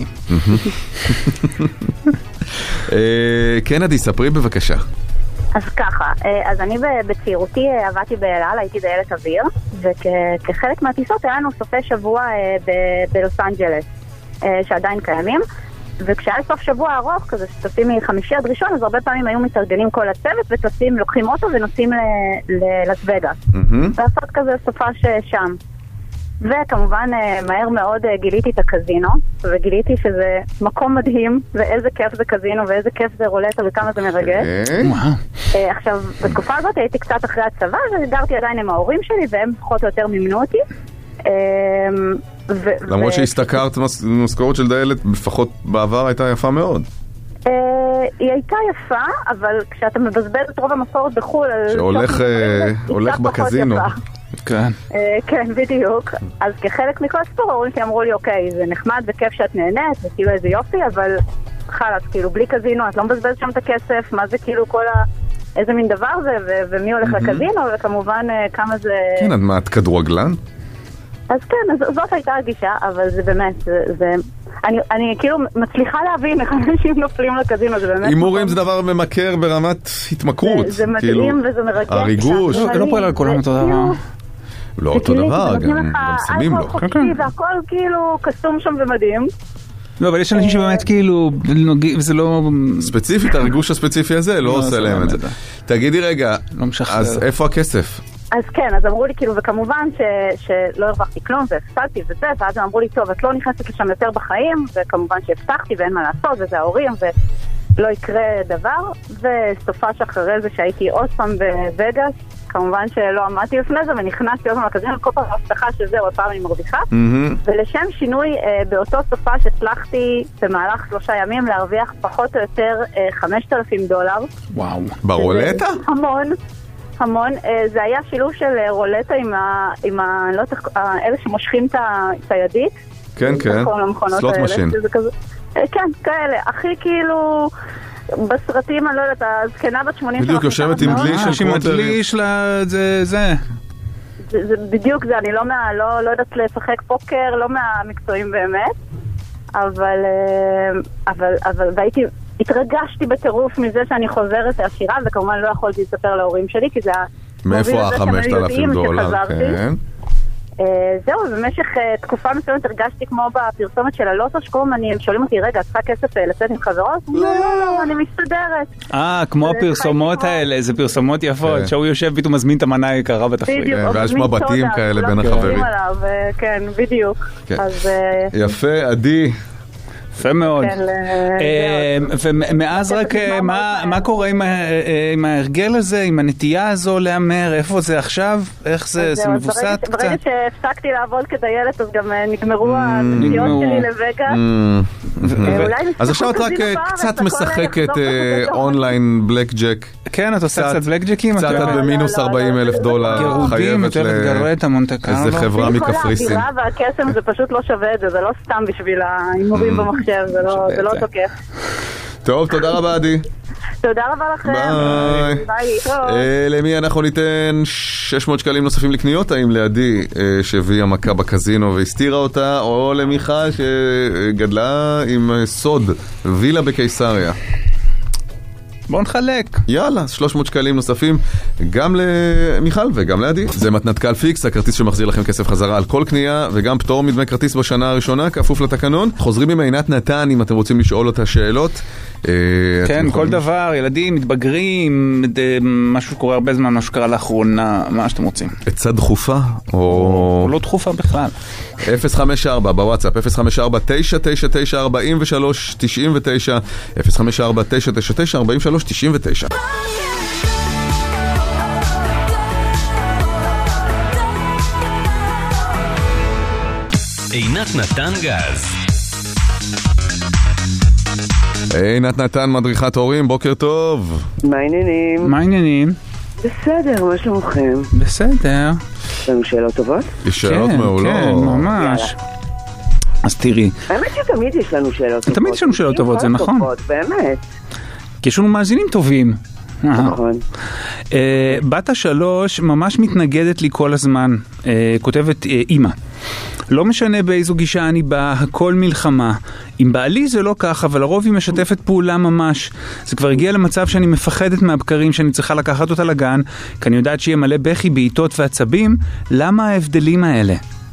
S2: כן, עדי, ספרי בבקשה.
S6: אז ככה, אז אני בצעירותי עבדתי באלעל, הייתי דיילת אוויר, וכחלק מהטיסות היה לנו סופי שבוע בלוס אנג'לס, שעדיין קיימים, וכשהיה סוף שבוע ארוך, כזה שטסים מחמישי עד ראשון, אז הרבה פעמים היו מתארגנים כל הצוות, וטסים, לוקחים אוטו ונוסעים ללאס וגאס, לעשות כזה סופה שם. וכמובן מהר מאוד גיליתי את הקזינו, וגיליתי שזה מקום מדהים, ואיזה כיף זה קזינו, ואיזה כיף זה רולטה, וכמה זה מרגש. עכשיו, בתקופה הזאת הייתי קצת אחרי הצבא, וגרתי עדיין עם ההורים שלי, והם פחות או יותר מימנו אותי.
S2: למרות שהסתכרת משכורת של דיילת, לפחות בעבר הייתה יפה מאוד.
S6: היא הייתה יפה, אבל כשאתה מבזבז את רוב המשכורת בחו"ל...
S2: שהולך בקזינו.
S3: כן.
S6: כן, בדיוק. אז כחלק מכל הסיפור, ההורים שלי אמרו לי, אוקיי, זה נחמד וכיף שאת נהנית, זה כאילו איזה יופי, אבל חלאס, כאילו, בלי קזינו, את לא מבזבז שם את הכסף, מה זה כאילו כל ה... איזה מין דבר זה, ומי הולך לקזינו, וכמובן כמה זה...
S2: כן, עד מה, את כדורגלן?
S6: אז כן, זאת הייתה הגישה, אבל זה באמת, זה... אני, אני כאילו מצליחה להבין איך אנשים נופלים לקזינו, זה באמת...
S2: הימורים זה דבר ממכר ברמת התמכרות.
S6: זה מדהים וזה מרגש.
S2: הריגוש.
S3: זה לא פועל על כולם אותו דבר.
S2: לא אותו דבר, גם שמים לו.
S6: והכל כאילו קסום שם ומדהים.
S3: לא, אבל יש אנשים שבאמת כאילו, וזה לא...
S2: ספציפית, הריגוש הספציפי הזה לא עושה להם את זה. תגידי רגע, אז איפה הכסף?
S6: אז כן, אז אמרו לי כאילו, וכמובן שלא הרווחתי כלום והפסדתי וזה, ואז הם אמרו לי, טוב, את לא נכנסת לשם יותר בחיים, וכמובן שהפתחתי ואין מה לעשות, וזה ההורים, ולא יקרה דבר, וסופה שאחרי זה שהייתי עוד פעם בווגאס, כמובן שלא עמדתי לפני זה, ונכנסתי עוד פעם לקזינו, כל פעם הבטחה שזהו, עוד פעם אני מרוויחה, ולשם שינוי באותו סופה שהצלחתי במהלך שלושה ימים להרוויח פחות או יותר חמשת אלפים דולר.
S3: וואו.
S2: ברולטה?
S6: המון. המון, זה היה שילוב של רולטה עם ה... עם ה... לא, אלה שמושכים את הידית,
S2: כן, כן. סלוט משין.
S6: כן, כאלה. הכי כאילו... בסרטים, אני לא יודעת, הזקנה בת שמונים...
S2: בדיוק, יושבת עם דלי של
S3: קווטרים. זה, זה.
S6: זה בדיוק זה, אני לא יודעת לשחק פוקר, לא מהמקצועים באמת, אבל, אבל, אבל, והייתי, התרגשתי בטירוף מזה שאני חוזרת לעשירה, וכמובן לא יכולתי לספר להורים שלי, כי זה...
S2: מאיפה ה-חמשת אלפים דולר, כן?
S6: זהו, במשך תקופה מסוימת הרגשתי כמו בפרסומת של הלוטו, שקוראים, הם שואלים אותי, רגע, צריכה כסף לצאת עם חברות? לא, לא, לא, אני מסתדרת.
S3: אה, כמו הפרסומות האלה, זה פרסומות יפות, שהוא יושב פתאום מזמין את המנה היקרה בתפריט.
S6: בדיוק,
S2: ויש מבטים כאלה בין החברים.
S6: כן, בדיוק.
S2: יפה, עדי.
S3: יפה מאוד. ומאז רק, מה קורה עם ההרגל הזה, עם הנטייה הזו להמר? איפה זה עכשיו? איך זה מבוסת קצת?
S6: ברגע שהפסקתי לעבוד כדיילת, אז גם נגמרו הנסיעות שלי לווגאס.
S2: אז עכשיו את רק קצת משחקת אונליין בלק ג'ק.
S3: כן, את עושה קצת בלק ג'קים?
S2: קצת במינוס ארבעים אלף דולר. חייבת לאיזה חברה מקפריסין.
S6: הבירה והקסם זה פשוט לא שווה את זה, זה לא סתם בשביל ההימורים במחשב. זה לא תוקף.
S2: טוב, תודה רבה עדי.
S6: תודה רבה לכם.
S2: ביי. למי אנחנו ניתן שש מאות שקלים נוספים לקניות? האם לעדי שהביאה מכה בקזינו והסתירה אותה, או למיכל שגדלה עם סוד וילה בקיסריה?
S3: בוא נחלק.
S2: יאללה, שלוש מאות שקלים נוספים גם למיכל וגם לעדי. זה מתנת קל פיקס, הכרטיס שמחזיר לכם כסף חזרה על כל קנייה, וגם פטור מדמי כרטיס בשנה הראשונה, כפוף לתקנון. חוזרים עם עינת נתן אם אתם רוצים לשאול אותה שאלות.
S3: כן, כל דבר, ילדים, מתבגרים, משהו שקורה הרבה זמן, משהו שקרה לאחרונה, מה שאתם רוצים. עצה דחופה? או לא דחופה בכלל.
S2: אפס חמש ארבע בוואטסאפ, אפס חמש ארבע תשע תשע תשע ארבע שלוש תשע תשע, אפס חמש ארבע תשע תשע תשע ארבע שלוש תשע תשע.
S4: עינת נתן גז.
S2: עינת נתן, מדריכת הורים, בוקר טוב.
S7: מה העניינים?
S3: מה העניינים?
S7: בסדר, מה שלומכם?
S3: בסדר.
S7: יש לנו שאלות טובות?
S2: יש שאלות מעולות.
S3: כן, ממש. אז תראי.
S7: האמת שתמיד יש לנו שאלות טובות.
S3: תמיד יש לנו שאלות טובות, זה נכון.
S7: באמת.
S3: כי יש לנו מאזינים טובים.
S7: נכון.
S3: בת השלוש ממש מתנגדת לי כל הזמן, כותבת אמא. לא משנה באיזו גישה אני באה, הכל מלחמה. עם בעלי זה לא כך, אבל לרוב היא משתפת פעולה ממש. זה כבר הגיע למצב שאני מפחדת מהבקרים, שאני צריכה לקחת אותה לגן, כי אני יודעת שיהיה מלא בכי, בעיטות ועצבים. למה ההבדלים האלה?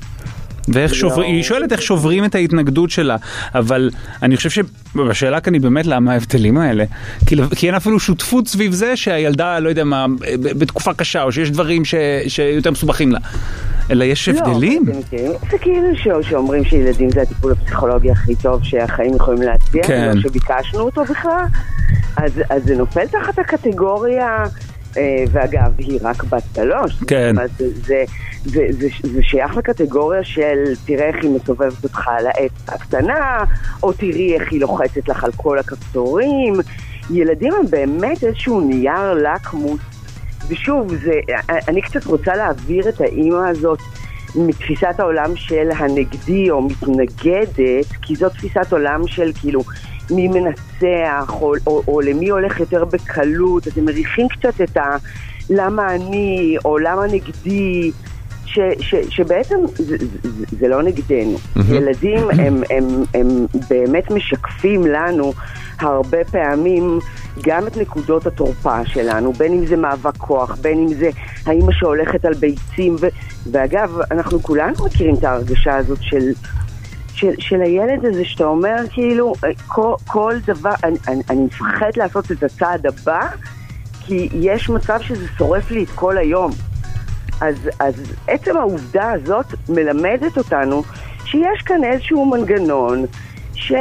S3: ואיך שוברים, היא שואלת איך שוברים את ההתנגדות שלה, אבל אני חושב שבשאלה כאן היא באמת למה ההבדלים האלה, כי, כי אין אפילו שותפות סביב זה שהילדה, לא יודע מה, בתקופה קשה, או שיש דברים ש, שיותר מסובכים לה, אלא יש הבדלים.
S7: לא, זה כאילו שאומרים שילדים זה הטיפול הפסיכולוגי הכי טוב שהחיים יכולים להציע, כן. שביקשנו אותו בכלל, אז, אז זה נופל תחת הקטגוריה, ואגב, היא רק בת שלוש.
S3: כן.
S7: אז זה, זה, זה, זה שייך לקטגוריה של תראה איך היא מסובבת אותך על העץ הקטנה, או תראי איך היא לוחצת לך על כל הכפתורים. ילדים הם באמת איזשהו נייר לקמוס. ושוב, זה, אני קצת רוצה להעביר את האמא הזאת מתפיסת העולם של הנגדי או מתנגדת, כי זו תפיסת עולם של כאילו מי מנצח או, או, או למי הולך יותר בקלות. אתם מריחים קצת את ה... למה אני או למה נגדי, ש, ש, שבעצם זה, זה, זה לא נגדנו. ילדים הם, הם, הם באמת משקפים לנו הרבה פעמים גם את נקודות התורפה שלנו, בין אם זה מאבק כוח, בין אם זה האמא שהולכת על ביצים, ו... ואגב, אנחנו כולנו מכירים את ההרגשה הזאת של, של, של הילד הזה, שאתה אומר כאילו, כל, כל דבר, אני, אני, אני מפחד לעשות את הצעד הבא, כי יש מצב שזה שורף לי את כל היום. אז, אז עצם העובדה הזאת מלמדת אותנו שיש כאן איזשהו מנגנון של...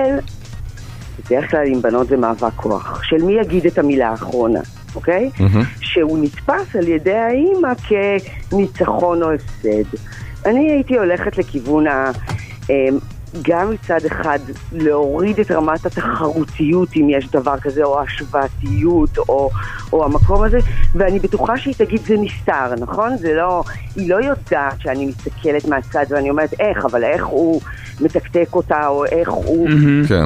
S7: בדרך כלל עם בנות זה מאבק כוח, של מי יגיד את המילה האחרונה, אוקיי? Mm-hmm. שהוא נתפס על ידי האמא כניצחון או הפסד. אני הייתי הולכת לכיוון ה... גם מצד אחד להוריד את רמת התחרותיות אם יש דבר כזה, או השוואתיות, או, או המקום הזה, ואני בטוחה שהיא תגיד זה נסתר, נכון? זה לא, היא לא יודעת שאני מסתכלת מהצד ואני אומרת איך, אבל איך הוא מתקתק אותה, או איך הוא...
S2: כן.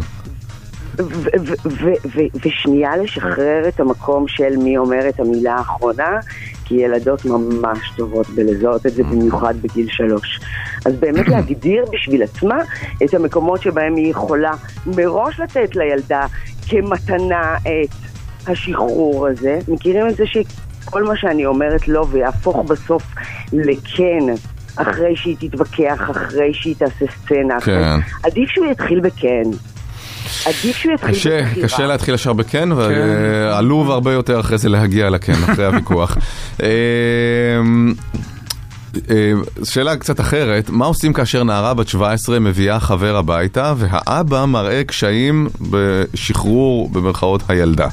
S7: ושנייה לשחרר את המקום של מי אומר את המילה האחרונה, כי ילדות ממש טובות בלזהות את זה, במיוחד בגיל שלוש. אז באמת להגדיר בשביל עצמה את המקומות שבהם היא יכולה מראש לתת לילדה כמתנה את השחרור הזה. מכירים את זה שכל מה שאני אומרת לא ויהפוך בסוף לכן, אחרי שהיא תתווכח, אחרי שהיא תעשה סצנה,
S2: כן.
S7: עדיף שהוא יתחיל בכן. עדיף שהוא יתחיל
S2: קשה,
S7: בבחירה.
S2: קשה להתחיל ישר בכן, ועלוב הרבה יותר אחרי זה להגיע לכן, אחרי הוויכוח. שאלה קצת אחרת, מה עושים כאשר נערה בת שבע עשרה מביאה חבר הביתה, והאבא מראה קשיים בשחרור במרכאות הילדה?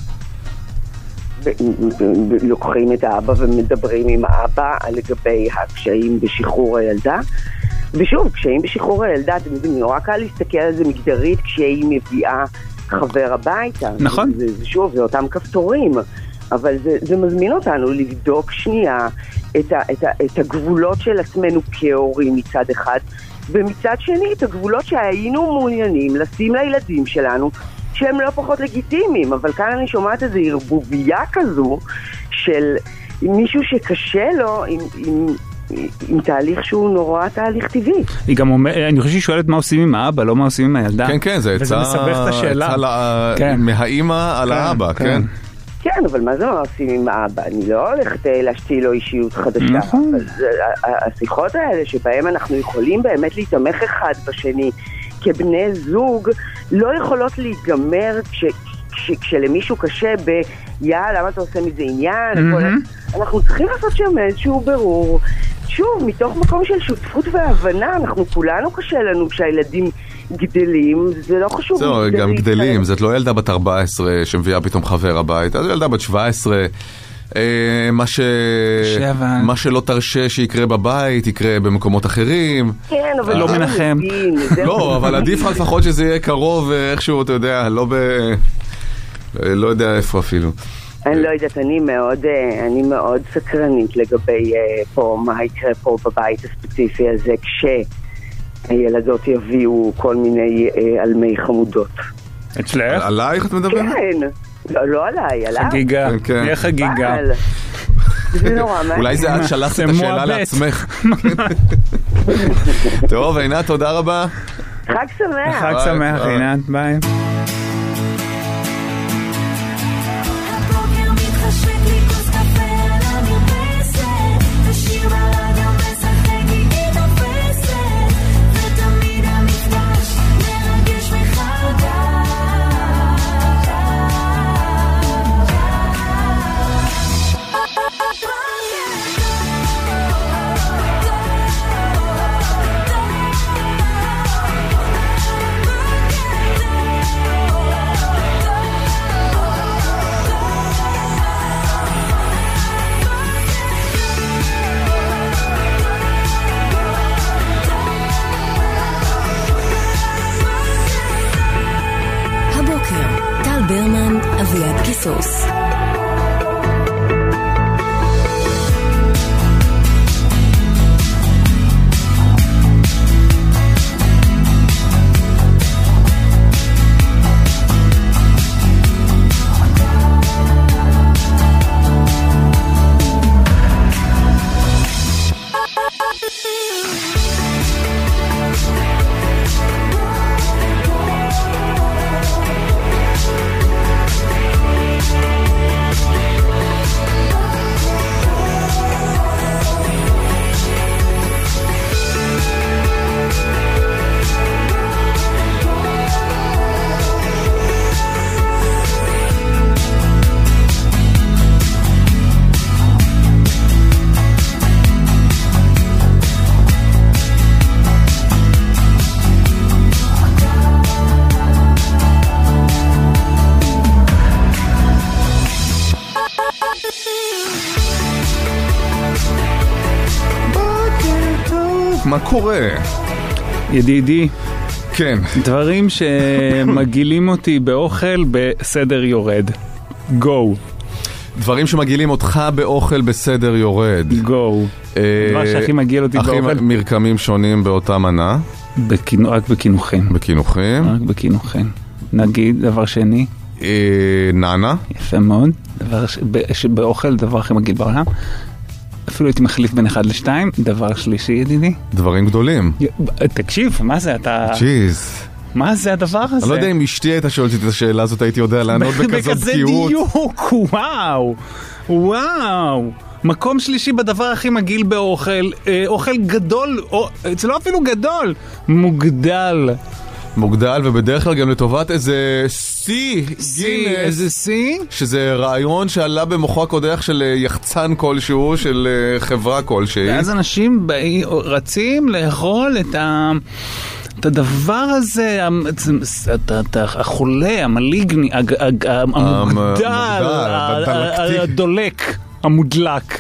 S7: לוקחים את האבא ומדברים עם האבא לגבי הקשיים בשחרור הילדה. ושוב, קשיים בשחרור הילדה, אתם יודעים, נורא קל להסתכל על זה מגדרית כשהיא מביאה חבר הביתה.
S3: נכון.
S7: זה, זה, שוב, זה אותם כפתורים, אבל זה, זה מזמין אותנו לבדוק שנייה את, ה, את, ה, את הגבולות של עצמנו כהורים מצד אחד, ומצד שני את הגבולות שהיינו מעוניינים לשים לילדים שלנו, שהם לא פחות לגיטימיים, אבל כאן אני שומעת איזו ערבוביה כזו של מישהו שקשה לו עם... עם עם תהליך שהוא נורא תהליך טבעי.
S3: היא גם אומרת, אני חושב שהיא שואלת מה עושים עם האבא, לא מה עושים עם הילדה.
S2: כן, כן, זה
S3: וזה מסבך את השאלה.
S2: מהאימא על האבא, כן.
S7: כן, אבל מה זה מה עושים עם האבא? אני לא הולכת להשתיל לו אישיות חדשה.
S3: נכון.
S7: השיחות האלה שבהם אנחנו יכולים באמת להתאמך אחד בשני כבני זוג, לא יכולות להיגמר כש... כשלמישהו קשה ב, יא, למה אתה עושה מזה עניין? אנחנו צריכים לעשות שם איזשהו ברור. שוב, מתוך מקום של שותפות והבנה, אנחנו כולנו קשה לנו כשהילדים גדלים, זה לא חשוב.
S2: זהו, גם גדלים, זאת לא ילדה בת ארבע עשרה שמביאה פתאום חבר הביתה, זו ילדה בת שבע עשרה. מה ש... מה שלא תרשה שיקרה בבית, יקרה במקומות אחרים.
S7: כן, אבל
S3: לא מנחם.
S2: לא, אבל עדיף לפחות שזה יהיה קרוב איכשהו, אתה יודע, לא ב... לא יודע איפה אפילו.
S7: אני לא יודעת, אני מאוד, אני מאוד סקרנית לגבי פה, מה יקרה פה בבית הספציפי הזה, כשהילדות יביאו כל מיני אלמי חמודות.
S3: אצלך?
S2: עלייך את מדברת?
S7: כן, לא, לא עליי, עליי.
S3: חגיגה, נהיה חגיגה.
S7: זה נורא מעניין.
S2: אולי זה את שלחת את השאלה לעצמך. טוב, עינת, תודה רבה.
S7: חג שמח.
S3: חג שמח, עינת, ביי.
S8: ברמן, אביעד קיסוס.
S2: מה קורה?
S3: ידידי,
S2: כן.
S3: דברים שמגילים אותי באוכל בסדר יורד. גו.
S2: דברים שמגילים אותך באוכל בסדר יורד.
S3: גו. דבר שהכי מגיל אותי באוכל.
S2: הכי מרקמים שונים באותה מנה.
S3: רק בכינוחים.
S2: בכינוחים.
S3: רק בכינוחים. נגיד, דבר שני.
S2: נאנה.
S3: יפה מאוד. דבר שבאוכל, דבר הכי מגיל בעולם. אפילו הייתי מחליף בין אחד לשתיים. דבר שלישי, ידידי.
S2: דברים גדולים.
S3: תקשיב, מה זה אתה...
S2: ג'יז.
S3: מה זה הדבר הזה?
S2: אני לא יודע אם אשתי הייתה שואלת את השאלה הזאת, הייתי יודע לענות בכזאת בקיאות.
S3: בכזה דיוק, וואו. וואו. מקום שלישי בדבר הכי מגיל באוכל, אוכל גדול, זה לא אפילו גדול, מוגדל.
S2: מוגדל, ובדרך כלל גם לטובת איזה סי,
S3: סי, איזה סי?
S2: שזה רעיון שעלה במוחו הקודח של יחצן כלשהו, של חברה כלשהי.
S3: ואז אנשים רצים לאכול את ה... את הדבר הזה, החולה, המליגני, המוגדל, הדולק, המודלק.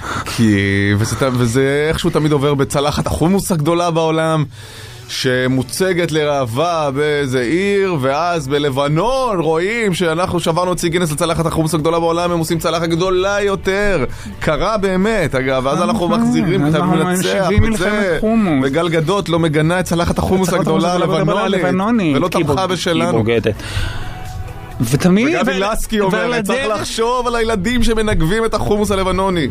S2: וזה איכשהו תמיד עובר בצלחת החומוס הגדולה בעולם, שמוצגת לראווה באיזה עיר, ואז בלבנון רואים שאנחנו שברנו את סיגינס לצלחת החומוס הגדולה בעולם, הם עושים צלחת גדולה יותר. קרה באמת, אגב, ואז אנחנו מחזירים, חייבים לנצח את זה. וגל גדות לא מגנה את צלחת החומוס הגדולה הלבנונית, ולא תמכה בשלנו.
S3: היא בוגדת. ותמיד...
S2: וגבי לסקי אומר, צריך לחשוב על הילדים שמנגבים את החומוס הלבנוני.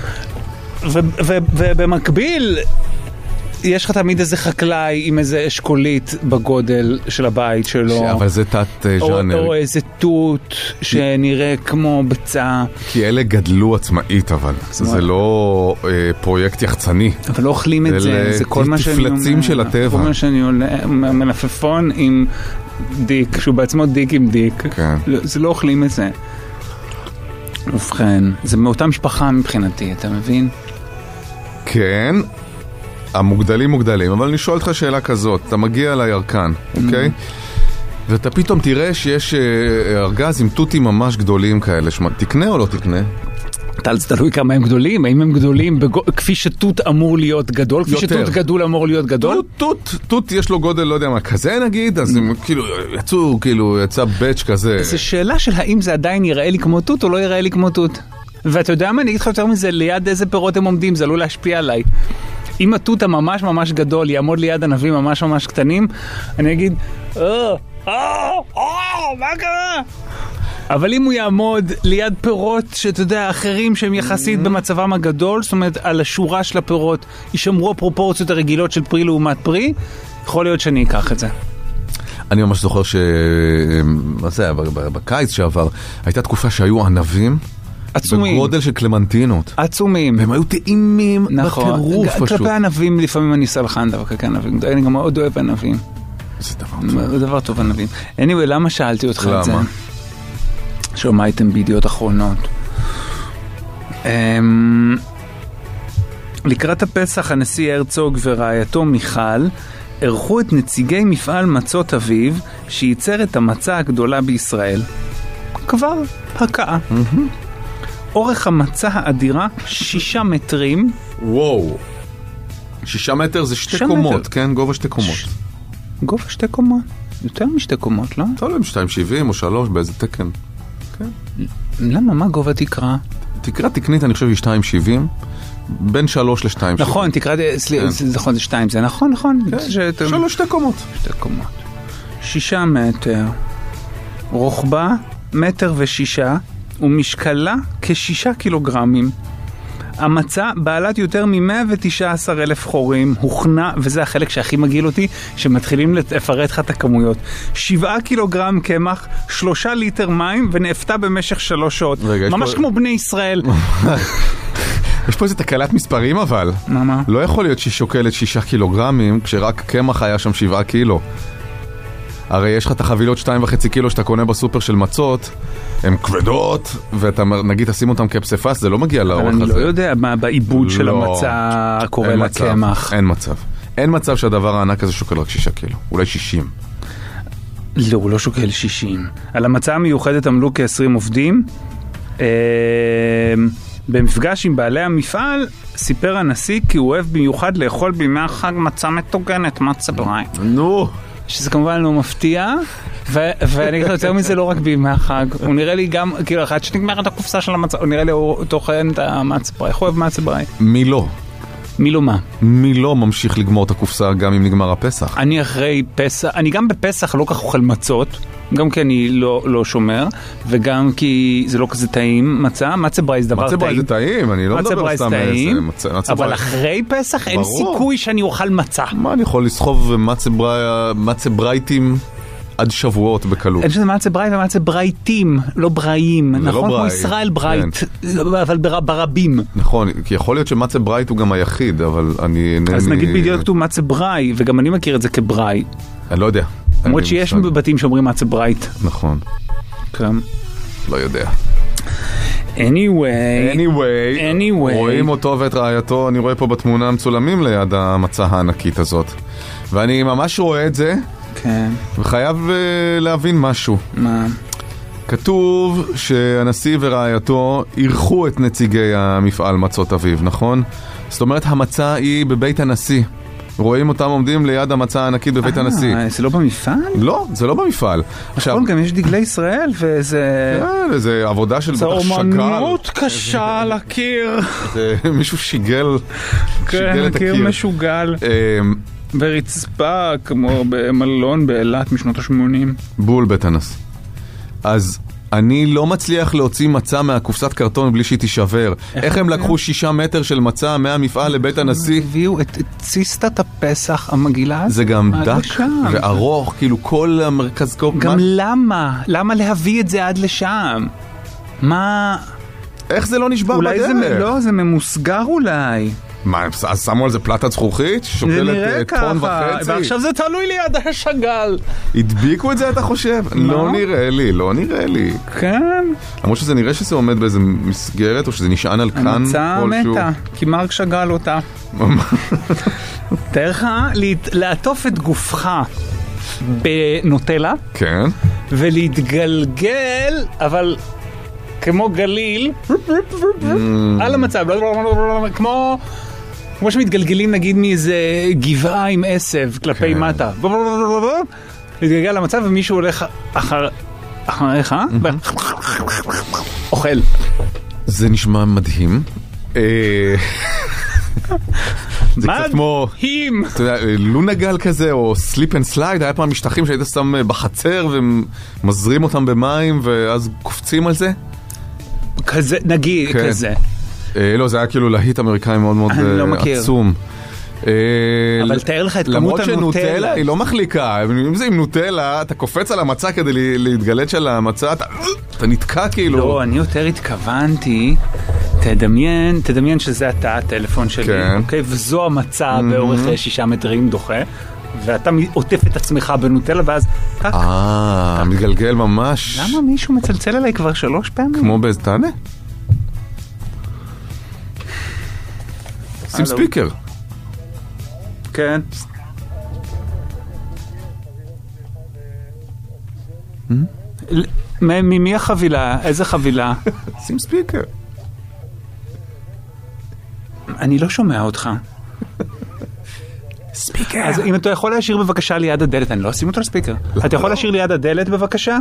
S3: ובמקביל... יש לך תמיד איזה חקלאי עם איזה אשכולית בגודל של הבית שלו.
S2: אבל זה תת ז'אנר.
S3: או איזה תות שנראה כמו ביצה.
S2: כי אלה גדלו עצמאית, אבל. זה לא פרויקט יחצני.
S3: אבל לא אוכלים את זה. זה כל מה שאני אומר.
S2: תפלצים של הטבע.
S3: כל מה שאני עולה, מלפפון עם דיק, שהוא בעצמו דיק עם דיק. זה לא אוכלים את זה. ובכן, זה מאותה משפחה מבחינתי, אתה מבין?
S2: כן. המוגדלים מוגדלים, אבל אני שואל אותך שאלה כזאת, אתה מגיע לירקן, אוקיי? ואתה פתאום תראה שיש ארגז עם טוטים ממש גדולים כאלה, תקנה או לא תקנה?
S3: טל, זה תלוי כמה הם גדולים, האם הם גדולים כפי שטוט אמור להיות גדול, כפי שטוט גדול אמור להיות גדול?
S2: טוט, טוט יש לו גודל, לא יודע מה, כזה נגיד, אז הם כאילו יצאו, כאילו יצא בץ' כזה.
S3: זו שאלה של האם זה עדיין יראה לי כמו טוט או לא יראה לי כמו טוט. ואתה יודע מה, אני אגיד לך יותר מזה, ליד איזה פירות הם עומדים, זה עלול להשפיע עליי. אם הטוט הממש ממש גדול יעמוד ליד ענבים ממש ממש קטנים, אני אגיד, אה, אה, אה, מה קרה? אבל אם הוא יעמוד ליד פירות שאתה יודע, אחרים שהם יחסית במצבם הגדול, זאת אומרת, על השורה של הפירות, ישמרו הפרופורציות הרגילות של פרי לעומת פרי, יכול להיות שאני אקח את זה.
S2: אני ממש זוכר ש... מה זה היה? בקיץ שעבר, הייתה תקופה שהיו ענבים,
S3: עצומים.
S2: בגודל של קלמנטינות.
S3: עצומים.
S2: והם היו טעימים בטירוף פשוט.
S3: כלפי ענבים לפעמים אני סלחן דווקא כענבים. אני גם מאוד אוהב ענבים.
S2: זה דבר טוב.
S3: זה דבר טוב ענבים. anyway, למה שאלתי אותך את זה?
S2: למה?
S3: שמה הייתם בידיעות אחרונות. לקראת הפסח הנשיא הרצוג ורעייתו מיכל ערכו את נציגי מפעל מצות אביב שייצר את המצה הגדולה בישראל. כבר הקאה. אורך המצה האדירה שישה מטרים.
S2: וואו. שישה מטר זה שתי קומות, כן? גובה שתי קומות.
S3: גובה שתי קומות. יותר משתי קומות, לא?
S2: אתה לא עם שתיים שבעים או שלוש באיזה תקן.
S3: למה? מה גובה תקרה?
S2: תקרה תקנית אני חושב היא שתיים שבעים. בין שלוש לשתיים שבעים.
S3: נכון, תקרה, נכון, זה שתיים, זה נכון, נכון.
S2: שלוש, שתי קומות.
S3: שתי קומות. שישה מטר. רוחבה, מטר ושישה, ומשקלה כשישה קילוגרמים. המצה בעלת יותר מ-מאה ותשע עשרה אלף חורים, הוכנה, וזה החלק שהכי מגיל אותי, שמתחילים לפרט לך את הכמויות. שבעה קילוגרם קמח, שלושה ליטר מים, ונאפתה במשך שלוש שעות. רגע, ממש פה... כמו בני ישראל.
S2: יש פה איזה תקלת מספרים אבל.
S3: מה מה?
S2: לא יכול להיות שהיא שוקלת שישה קילוגרמים, כשרק קמח היה שם שבעה קילו. הרי יש לך את החבילות שתיים וחצי קילו שאתה קונה בסופר של מצות, הן כבדות, ואתה נגיד תשים אותם כפספס, זה לא מגיע לאורך הזה.
S3: אבל אני לא יודע מה בעיבוד של המצה קורה לקמח.
S2: אין מצב. אין מצב שהדבר הענק הזה שוקל רק שישה קילו. אולי שישים.
S3: לא, הוא לא שוקל שישים. על המצה המיוחדת עמלו כ-עשרים עובדים. במפגש עם בעלי המפעל, סיפר הנשיא כי הוא אוהב במיוחד לאכול בימי החג מצה מטוגנת, מצה בריים.
S2: נו!
S3: שזה כמובן לא מפתיע, ואני אגיד לך יותר מזה לא רק בימי החג, הוא נראה לי גם, כאילו, אחת שנגמרת הקופסה של המצה, הוא נראה לי, הוא תוכן את המצה ברי, איך אוהב מצה ברי?
S2: מי לא?
S3: מי לא מה?
S2: מי לא ממשיך לגמור את הקופסה גם אם נגמר הפסח?
S3: אני אחרי פסח, אני גם בפסח לא כך אוכל מצות, גם כי אני לא, לא שומר, וגם כי זה לא כזה טעים, מצה, מצה ברי זה דבר טעים.
S2: מצה ברי זה טעים, אני לא מדבר סתם איזה מצה.
S3: אבל אחרי פסח אין סיכוי שאני אוכל מצה.
S2: מה אני יכול לסחוב מצה ברייטים עד שבועות בקלות?
S3: אין שזה מצה ברי ומצה ברייטים, לא בריים, נכון? כמו ישראל ברייט, אבל ברבים.
S2: נכון, כי יכול להיות שמצה ברייט הוא גם היחיד, אבל אני...
S3: אז נגיד בדיוק כתוב מצה ברי, וגם אני מכיר את זה כברי.
S2: אני לא יודע.
S3: למרות שיש בבתים שאומרים מצה ברייט.
S2: נכון.
S3: כן.
S2: לא יודע.
S3: anyway,
S2: anyway,
S3: anyway.
S2: רואים אותו ואת רעייתו, אני רואה פה בתמונה מצולמים ליד המצה הענקית הזאת. ואני ממש רואה את זה,
S3: כן.
S2: וחייב uh, להבין משהו.
S3: מה?
S2: כתוב שהנשיא ורעייתו אירחו את נציגי המפעל מצות אביב, נכון? זאת אומרת, המצה היא בבית הנשיא. רואים אותם עומדים ליד המצה הענקית בבית הנשיא.
S3: אה, זה לא במפעל?
S2: לא, זה לא במפעל.
S3: נכון, גם יש דגלי ישראל וזה...
S2: כן, זה עבודה של בטח שקל.
S3: זה אומנות קשה על הקיר.
S2: זה מישהו שיגל, שיגל את הקיר.
S3: קיר משוגל. ברצפה, כמו במלון באילת משנות ה-שמונים.
S2: בול בית הנשיא. אז... אני לא מצליח להוציא מצה מהקופסת קרטון בלי שהיא תישבר. איך הם לקחו שישה מטר של מצה מהמפעל לבית הנשיא?
S3: הביאו את ציסטת הפסח המגילה הזאת.
S2: זה גם דק וארוך, כאילו כל המרכז...
S3: גם למה? למה להביא את זה עד לשם? מה...
S2: איך זה לא נשבר בדרך?
S3: אולי זה לא, זה ממוסגר אולי.
S2: מה, אז שמו על זה פלטת זכוכית? שוקלת טון וחצי?
S3: ועכשיו זה תלוי ליד השגל.
S2: הדביקו את זה, אתה חושב? לא נראה לי, לא נראה לי.
S3: כן.
S2: למרות שזה נראה שזה עומד באיזה מסגרת, או שזה נשען על כאן
S3: המצה מתה, כי מרק שגל אותה. תאר לך לעטוף את גופך בנוטלה.
S2: כן.
S3: ולהתגלגל, אבל... כמו גליל, על המצב, כמו כמו שמתגלגלים נגיד מאיזה גבעה עם עשב כלפי מטה. להתגלגל למצב ומישהו הולך אחריך, אוכל.
S2: זה נשמע מדהים. זה קצת כמו, אתה יודע, לונגל כזה, או סליפ אנד סלייד, היה פעם משטחים שהיית שם בחצר ומזרים אותם במים ואז קופצים על זה.
S3: כזה, נגיד, כזה.
S2: לא, זה היה כאילו להיט אמריקאי מאוד מאוד עצום.
S3: אבל תאר לך את כמות הנוטלה.
S2: למרות שנוטלה היא לא מחליקה. אם זה עם נוטלה, אתה קופץ על המצה כדי להתגלת של המצה, אתה נתקע כאילו.
S3: לא, אני יותר התכוונתי, תדמיין, תדמיין שזה אתה הטלפון שלי, אוקיי? וזו המצה באורך שישה מטרים דוחה. ואתה עוטף את עצמך בנוטלה, ואז...
S2: אה, מתגלגל ממש.
S3: למה מישהו מצלצל עליי כבר שלוש פעמים?
S2: כמו באיזה תענה? שים ספיקר.
S3: כן. ממי החבילה? איזה חבילה?
S2: שים ספיקר.
S3: אני לא שומע אותך. ספיקר. אז אם אתה יכול להשאיר בבקשה ליד הדלת, אני לא אשים אותו לספיקר. אתה יכול להשאיר ליד הדלת בבקשה?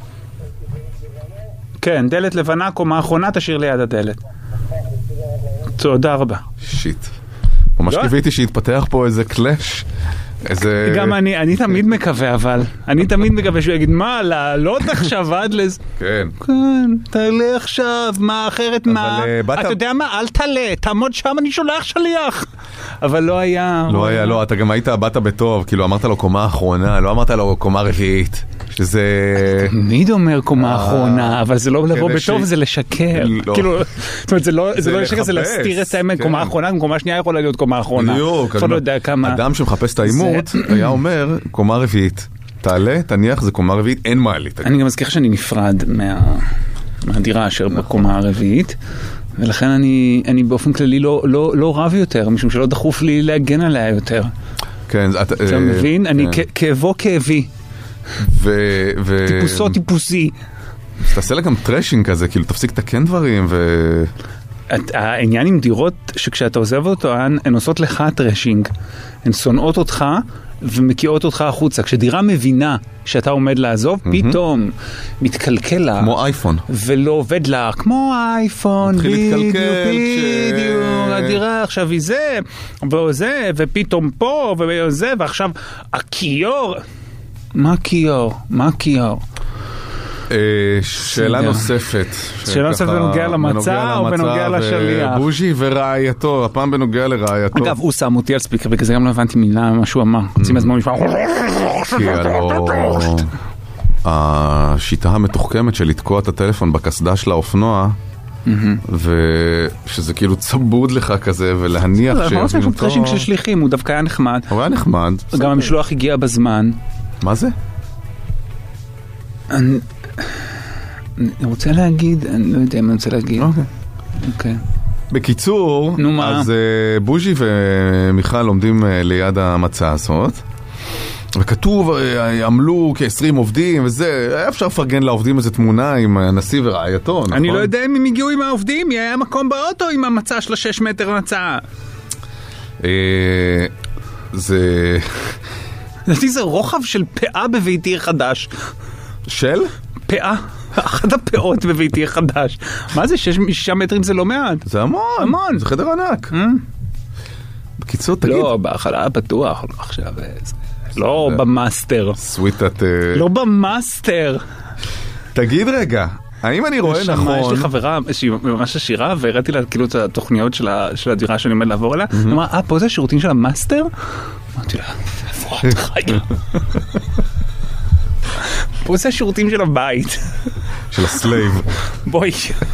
S3: כן, דלת לבנה, קומה האחרונה, תשאיר ליד הדלת. תודה רבה.
S2: שיט. ממש קיוויתי שהתפתח פה איזה קלאש. איזה...
S3: גם אני, אני תמיד מקווה, אבל אני תמיד מקווה שהוא יגיד, מה, לעלות עכשיו עד לזה?
S2: כן.
S3: כן, תעלה עכשיו, מה אחרת, מה? אתה יודע מה, אל תעלה, תעמוד שם, אני שולח שליח. אבל לא היה...
S2: לא היה, לא, אתה גם היית, באת בטוב, כאילו אמרת לו קומה אחרונה, לא אמרת לו קומה רביעית. שזה...
S3: תמיד אומר קומה אחרונה, אבל זה לא לבוא בטוב, זה לשקר. כאילו, זאת אומרת, זה לא לשקר, זה להסתיר את האמת, קומה אחרונה, קומה שנייה יכולה להיות קומה אחרונה.
S2: בדיוק.
S3: אתה לא יודע כמה...
S2: אדם שמחפש את האימות, היה אומר, קומה רביעית. תעלה, תניח, זה קומה רביעית, אין מעלית.
S3: אני גם מזכיר שאני נפרד מהדירה אשר בקומה הרביעית, ולכן אני, אני באופן כללי לא, לא, לא רב יותר, משום שלא דחוף לי להגן עליה יותר.
S2: כן,
S3: אתה מבין? אני כאבו כאבי. טיפוסו טיפוסי.
S2: תעשה לה גם טרשינג כזה, כאילו תפסיק לתקן דברים ו...
S3: העניין עם דירות שכשאתה עוזב אותו, הן עושות לך טרשינג. הן שונאות אותך ומקיאות אותך החוצה. כשדירה מבינה שאתה עומד לעזוב, פתאום מתקלקל לה.
S2: כמו אייפון.
S3: ולא עובד לה, כמו אייפון.
S2: מתחיל להתקלקל.
S3: בדיוק, הדירה עכשיו היא זה, וזה, ופתאום פה, וזה, ועכשיו הכיור. מה כיור? מה כיור?
S2: שאלה נוספת.
S3: שאלה נוספת בנוגע למצע או בנוגע לשליח?
S2: בוז'י ורעייתו, הפעם בנוגע לרעייתו.
S3: אגב, הוא שם אותי על ספיקר, בגלל זה גם לא הבנתי מילה מה שהוא אמר. חצי מהזמן משמע.
S2: כי הלא... השיטה המתוחכמת של לתקוע את הטלפון בקסדה של האופנוע, ושזה כאילו צבוד לך כזה, ולהניח
S3: שיבינו אותו... אנחנו טרשים של שליחים, הוא דווקא היה נחמד.
S2: הוא היה נחמד.
S3: גם המשלוח הגיע בזמן.
S2: מה זה?
S3: אני... אני רוצה להגיד, אני לא יודע אם אני רוצה להגיד.
S2: אוקיי.
S3: אוקיי.
S2: בקיצור,
S3: נו מה?
S2: אז בוז'י ומיכל עומדים ליד המצע הזאת, וכתוב, עמלו כ-עשרים עובדים וזה, היה אפשר לפרגן לעובדים איזה תמונה עם הנשיא ורעייתו, נכון?
S3: אני לא יודע אם הם הגיעו עם העובדים, היה מקום באוטו עם המצע של השש מטר מצע.
S2: זה...
S3: לדעתי זה רוחב של פאה בביתי החדש.
S2: של?
S3: פאה. אחת הפאות בביתי החדש. מה זה? שש, שישה מטרים זה לא מעט.
S2: זה המון.
S3: המון.
S2: זה חדר ענק. בקיצור, תגיד.
S3: לא, בהחלה פתוח. עכשיו, לא במאסטר.
S2: סוויטת...
S3: לא במאסטר.
S2: תגיד רגע, האם אני רואה נכון...
S3: יש לי חברה שהיא ממש עשירה, והראיתי לה כאילו את התוכניות של הדירה שאני עומד לעבור אליה. היא אמרה, אה, פה זה שירותים של המאסטר? אמרתי לה, איפה את חיים? פה זה השירותים של הבית.
S2: של הסלייב.
S3: בואי.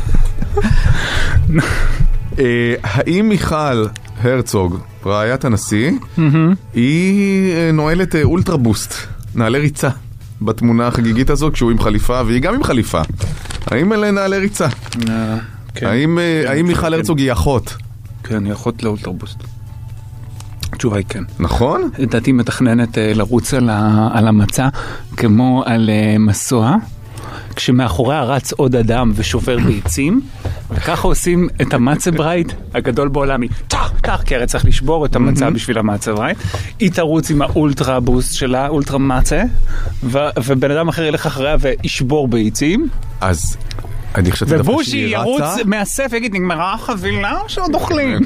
S2: האם מיכל הרצוג, רעיית הנשיא, היא נועלת אולטרבוסט, נעלי ריצה, בתמונה החגיגית הזו, כשהוא עם חליפה, והיא גם עם חליפה. האם אלה נעלי ריצה? האם מיכל הרצוג היא אחות?
S3: כן, היא אחות לאולטרבוסט. התשובה היא כן.
S2: נכון?
S3: לדעתי מתכננת לרוץ על המצע כמו על מסוע, כשמאחוריה רץ עוד אדם ושובר ביצים, וככה עושים את המצה ברייט הגדול בעולם. טח, טח, כי הרי צריך לשבור את המצע בשביל המצה ברייט. היא תרוץ עם האולטרה בוסט שלה, אולטרה מצה, ובן אדם אחר ילך אחריה וישבור ביצים.
S2: אז...
S3: ובושי ירוץ מהסף, יגיד, נגמרה החבילה או שעוד אוכלים?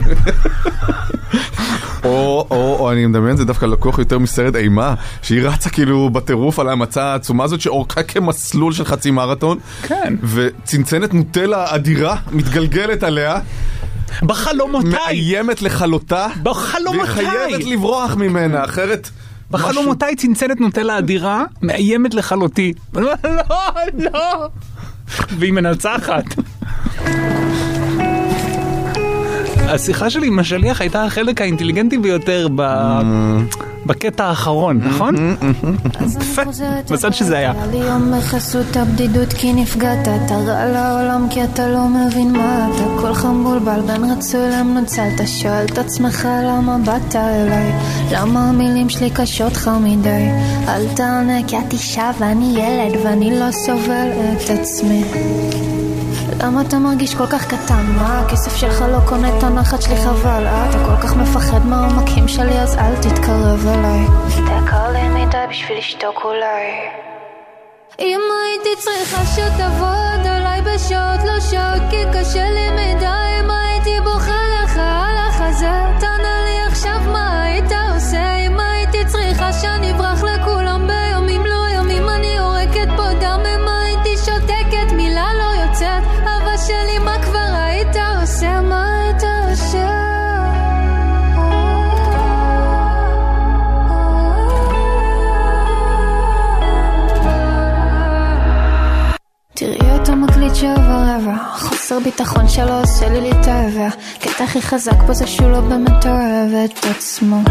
S2: או, או, או אני מדמיין, זה דווקא לקוח יותר מסרט אימה, שהיא רצה כאילו בטירוף על המצע העצומה הזאת, שאורכה כמסלול של חצי מרתון, כן. וצנצנת נוטלה אדירה, מתגלגלת עליה,
S3: בחלומותיי,
S2: מאיימת לחלותה,
S3: בחלומותיי,
S2: והיא חייבת לברוח ממנה, אחרת...
S3: בחלומותיי צנצנת נוטלה אדירה, מאיימת לחלותי. לא, לא. והיא מנצחת. השיחה שלי עם השליח הייתה החלק האינטליגנטי ביותר בקטע האחרון, נכון? מצד שזה היה.
S9: לי יום מחסות הבדידות כי נפגעת, אתה רע לעולם כי אתה לא מבין מה אתה, כל חמבולבל בין רצוי למנוצלת, שואל את עצמך למה באת אליי, למה המילים שלי קשות לך מדי, אל תענה כי את אישה ואני ילד ואני לא סובל את עצמי. למה אתה מרגיש כל כך קטן? מה? הכסף שלך לא קונה את הנחת שלי חבל, אתה כל כך מפחד מהעומקים שלי אז אל תתקרב אליי, אתה קר לי מדי בשביל לשתוק אולי. אם הייתי צריכה שתעבוד עליי בשעות לא שעות כי קשה לי מדי, אם הייתי בוכה לך על החזה תענה לי עכשיו מה היית עושה, אם הייתי צריכה שאני אברח לכולם ביומים לא יומים אני יורקת פה דם, אם הייתי שותקת מילה לא יוצאת, אבא שלי מה כבר היית עושה, מה היית עושה? תראי את המקליט שעבר רבע, חוסר ביטחון שלא עושה לי להתאהבה, קטע הכי חזק פה זה שהוא לא באמת אוהב את עצמו,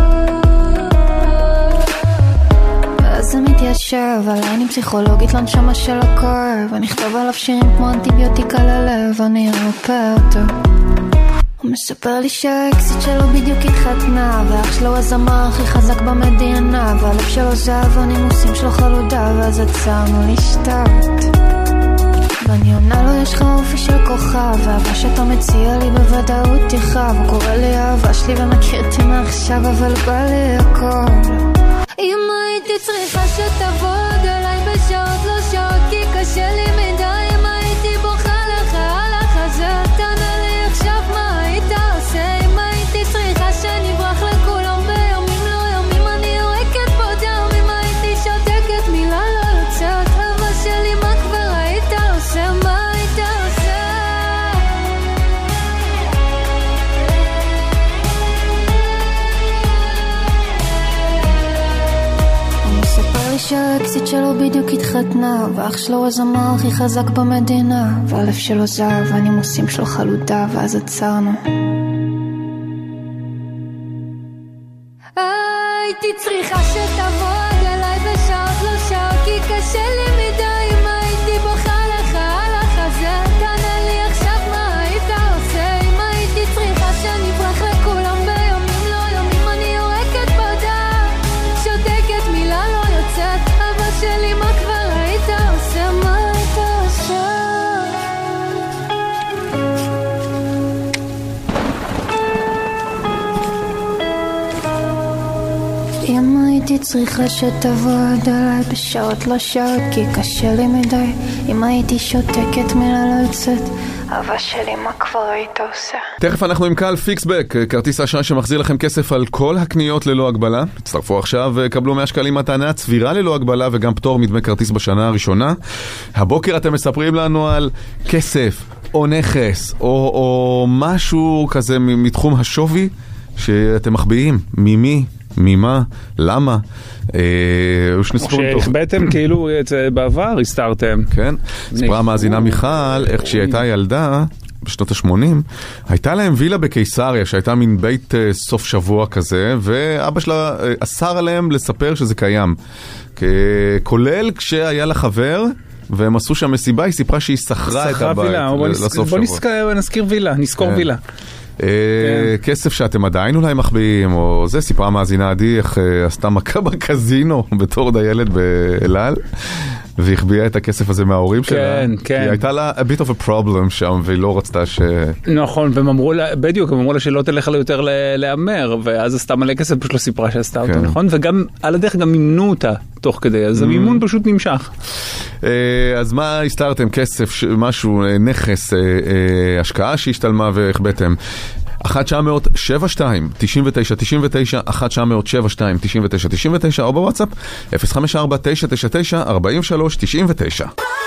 S9: ואז זה מתיישב עליי אני פסיכולוגית לנשמה של הכואב, אני אכתוב עליו שירים כמו אנטיביוטיקה ללב, אני ארפא אותו. הוא מספר לי שהאקסיט שלו בדיוק התחתנה, ואח שלו הזמר הכי חזק במדינה, והלב שלו זה הנימוסים שלו חלודה, ואז עצרנו לשתות, ואני עונה לו יש לך אופי של כוכב, ואהבה שאתה מציע לי בוודאות תכאב, הוא קורא לי אהבה שלי ומכיר אותי מעכשיו אבל בא לי הכל, שתבוא עוד אליי בשעות לא שעות כי קשה לי מדי אם הייתי בוכה לך על החזה תענה לי עכשיו מה היית עושה אם הייתי צריכה שנברח לכולם בימים לא ימים אני יורקת פה דם אם הייתי שותקת מילה לא יוצאת אבא שלי מה כבר היית עושה מה היית עושה הוא מספר לי שהאקסיט שלו בדיוק התחתנה ואח שלו הזמר הכי חזק במדינה והלב שלו זהב והנימוסים שלו חלודה ואז עצרנו הייתי צריכה שתבוא עד אליי בשעות לא שעות כי קשה לי מדי אם הייתי בוכה לך על החזה תענה לי עכשיו מה היית עושה אם הייתי צריכה שנברח לכולם בימים לא ימים אני יורקת בדם שותקת מילה לא יוצאת אבא שלי מה כבר היית עושה מה היית עושה אם הייתי צריכה שתבוא עד אליי בשעות לא שעות כי קשה לי מדי אם הייתי שותקת מילה לא יוצאת אבא שלי מה כבר היית עושה
S2: תכף אנחנו עם קל פיקסבק, כרטיס אשראי שמחזיר לכם כסף על כל הקניות ללא הגבלה. תצטרפו עכשיו וקבלו מאה שקלים מתנה, צבירה ללא הגבלה וגם פטור מדמי כרטיס בשנה הראשונה. הבוקר אתם מספרים לנו על כסף או נכס או, או משהו כזה מתחום השווי שאתם מחביאים. ממי? ממה? למה? או
S3: שהחבאתם כאילו בעבר הסתרתם.
S2: כן. סיפרה המאזינה מיכל איך כשהיא הייתה ילדה בשנות ה-שמונים הייתה להם וילה בקיסריה שהייתה מין בית סוף שבוע כזה ואבא שלה אסר עליהם לספר שזה קיים כולל כשהיה לה חבר והם עשו שם מסיבה היא סיפרה שהיא שכרה את הבית לסוף שבוע.
S3: בוא נזכיר וילה, נזכור וילה
S2: כסף שאתם עדיין אולי מחביאים או זה. סיפרה מאזינה עדי איך עשתה מכה בקזינו בתור דיילת באלעל והחביאה את הכסף הזה מההורים שלה.
S3: כן, כן.
S2: היא הייתה לה a bit of a problem שם והיא לא רצתה ש...
S3: נכון, והם אמרו לה, בדיוק, הם אמרו לה שלא תלך לה יותר להיאמר ואז עשתה מלא כסף, פשוט לא סיפרה שעשתה אותו, נכון? וגם על הדרך גם מימנו אותה תוך כדי, אז המימון פשוט נמשך.
S2: אז מה הסתרתם? כסף, משהו, נכס, השקעה שהשתלמה והחבאתם. אחת תשע אפס אפס שבע שתיים תשעים ותשע תשעים ותשע אחת תשע אפס אפס שבע שתיים תשעים ותשע תשעים ותשע או בוואטסאפ אפס חמש ארבע תשע תשע תשע ארבע שלוש תשעים ותשע.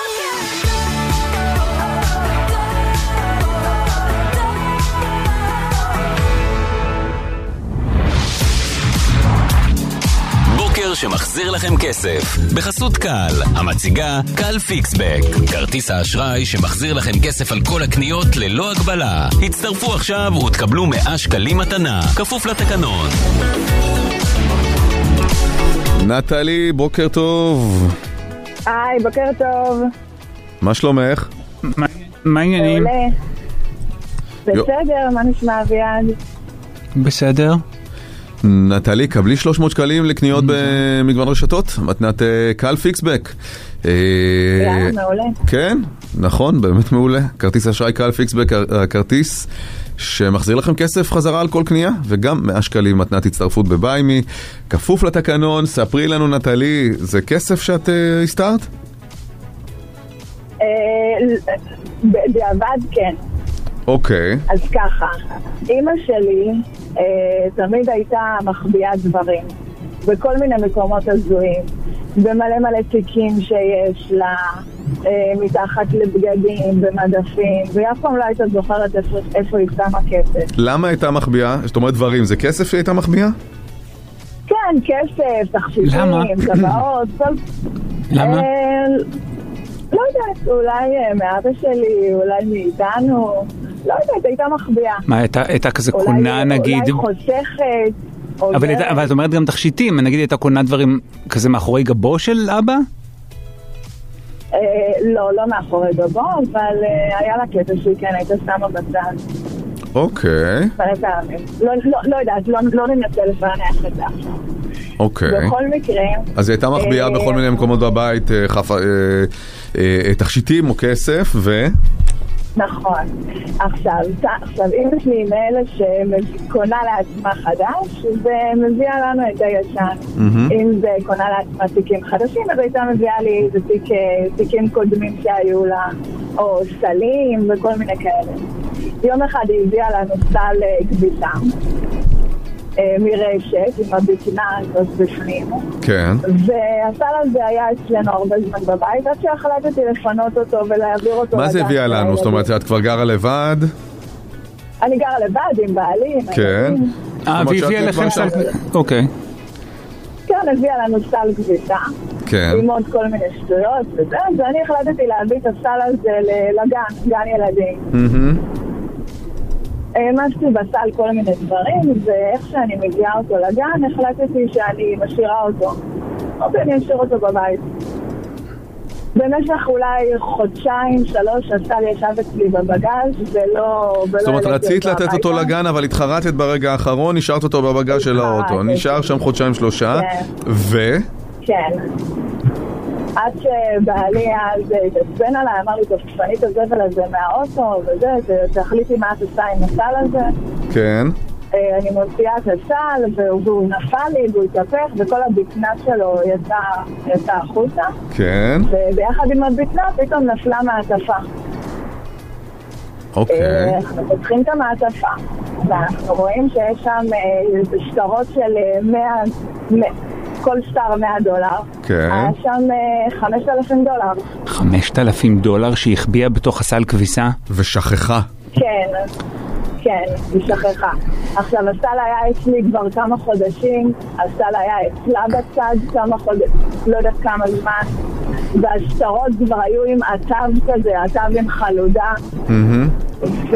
S4: שמחזיר לכם כסף בחסות קל, המציגה קל פיקסבק, כרטיס האשראי שמחזיר לכם כסף על כל הקניות ללא הגבלה. הצטרפו עכשיו ותקבלו מאה שקלים מתנה, כפוף לתקנון.
S2: נטלי, בוקר טוב.
S10: היי, בוקר טוב.
S2: מה שלומך?
S3: מה העניינים?
S10: בסדר, מה נשמע אביעד?
S3: בסדר.
S2: נטלי, קבלי שלוש מאות שקלים לקניות במגוון רשתות, מתנת קל פיקסבק.
S10: יאללה, מעולה.
S2: כן, נכון, באמת מעולה. כרטיס אשראי קל פיקסבק, הכרטיס שמחזיר לכם כסף חזרה על כל קנייה, וגם מאה שקלים מתנת הצטרפות בביימי. כפוף לתקנון, ספרי לנו נטלי, זה כסף שאת הסתרת?
S10: בעבד כן.
S2: אוקיי.
S10: אז ככה, אמא שלי אה, תמיד הייתה מחביאה דברים בכל מיני מקומות הזויים, במלא מלא תיקים שיש לה, אה, מתחת לבגדים, במדפים, והיא אף פעם לא הייתה זוכרת איפה, איפה היא שמה כסף.
S2: למה הייתה מחביאה? זאת אומרת דברים, זה כסף שהיא הייתה מחביאה?
S10: כן, כסף, תכשיטים, טבעות, כל...
S3: למה?
S10: אה, לא יודעת, אולי מאבא שלי, אולי מאיתנו, לא יודעת, הייתה מחביאה.
S3: מה, הייתה כזה קונה נגיד?
S10: אולי חוסכת.
S3: אבל את אומרת גם תכשיטים, נגיד הייתה קונה דברים כזה מאחורי גבו של אבא?
S10: לא, לא מאחורי גבו, אבל היה לה קטע שהיא כן הייתה שמה בצד.
S2: אוקיי.
S10: לא יודעת, לא ננסה לפענח את זה עכשיו.
S2: אוקיי.
S10: בכל מקרה...
S2: אז היא הייתה מחביאה בכל מיני מקומות בבית, תכשיטים או כסף, ו...
S10: נכון. עכשיו, עכשיו, אמא שלי היא מאלה שקונה לעצמה חדש, ומביאה לנו את הישן. Mm-hmm. אם זה קונה לעצמה תיקים חדשים, אז הייתה מביאה לי איזה תיק, תיקים קודמים שהיו לה, או סלים וכל מיני כאלה. יום אחד היא הביאה לנו סל כביסה. מרשת, עם הבטנה הזאת בפנים.
S2: כן.
S10: והסל הזה היה אצלנו הרבה זמן בבית, עד שהחלטתי לפנות אותו ולהעביר אותו.
S2: מה זה הביאה לנו? זאת אומרת, את כבר גרה לבד?
S10: אני גרה לבד עם בעלי.
S2: כן.
S3: אה, והביאה לכם סל... אוקיי.
S10: כן, הביאה לנו סל כביסה.
S2: כן.
S10: עם עוד כל מיני שטויות וזה, אז אני החלטתי להביא את הסל הזה לגן, גן ילדים.
S2: אהה.
S10: העמסתי בסל כל מיני דברים, ואיך שאני מגיעה אותו לגן, החלטתי שאני משאירה אותו. אוקיי, אני אשאיר אותו בבית. במשך אולי חודשיים, שלוש, הסל ישב אצלי בבגז, ולא...
S2: זאת אומרת, רצית לתת אותו לגן, אבל התחרטת ברגע האחרון, נשארת אותו בבגז של האוטו. נשאר שם חודשיים, שלושה, ו...
S10: כן. עד שבעלי אז התעצבן עליי, אמר לי, תפני את הזבל הזה מהאוטו וזה, תחליטי מה את עושה עם הסל הזה.
S2: כן.
S10: אני מוציאה את הסל, והוא נפל לי, והוא התהפך, וכל הבטנה שלו יצא החוצה.
S2: כן.
S10: וביחד עם הבטנה פתאום נפלה מעטפה.
S2: אוקיי.
S10: אנחנו פותחים את המעטפה, ואנחנו רואים שיש שם שטרות של מאה... כל שטר מאה דולר.
S2: כן.
S10: היה שם חמשת אלפים דולר.
S3: חמשת אלפים דולר שהחביאה בתוך הסל כביסה?
S2: ושכחה.
S10: כן, כן, היא שכחה. עכשיו, הסל היה אצלי כבר כמה חודשים, הסל היה אצלה בצד כמה חודשים, לא יודעת כמה זמן, והשטרות כבר היו עם עטב כזה, עטב עם חלודה. ו...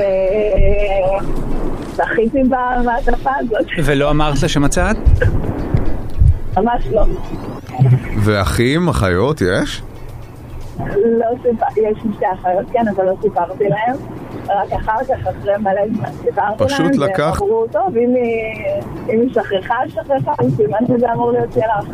S10: שחיתי במעטפה הזאת.
S3: ולא אמרת שמצאת?
S10: ממש לא.
S2: ואחים, אחיות, יש?
S10: לא סיפרתי, יש שתי אחיות, כן, אבל לא סיפרתי להם. רק אחר כך, אחרי מלא זמן, סיפרתי להם.
S2: פשוט לקחת...
S10: והם אמרו אותו, ואם היא שכחה, שכחה, סימן שזה אמור להיות שלך.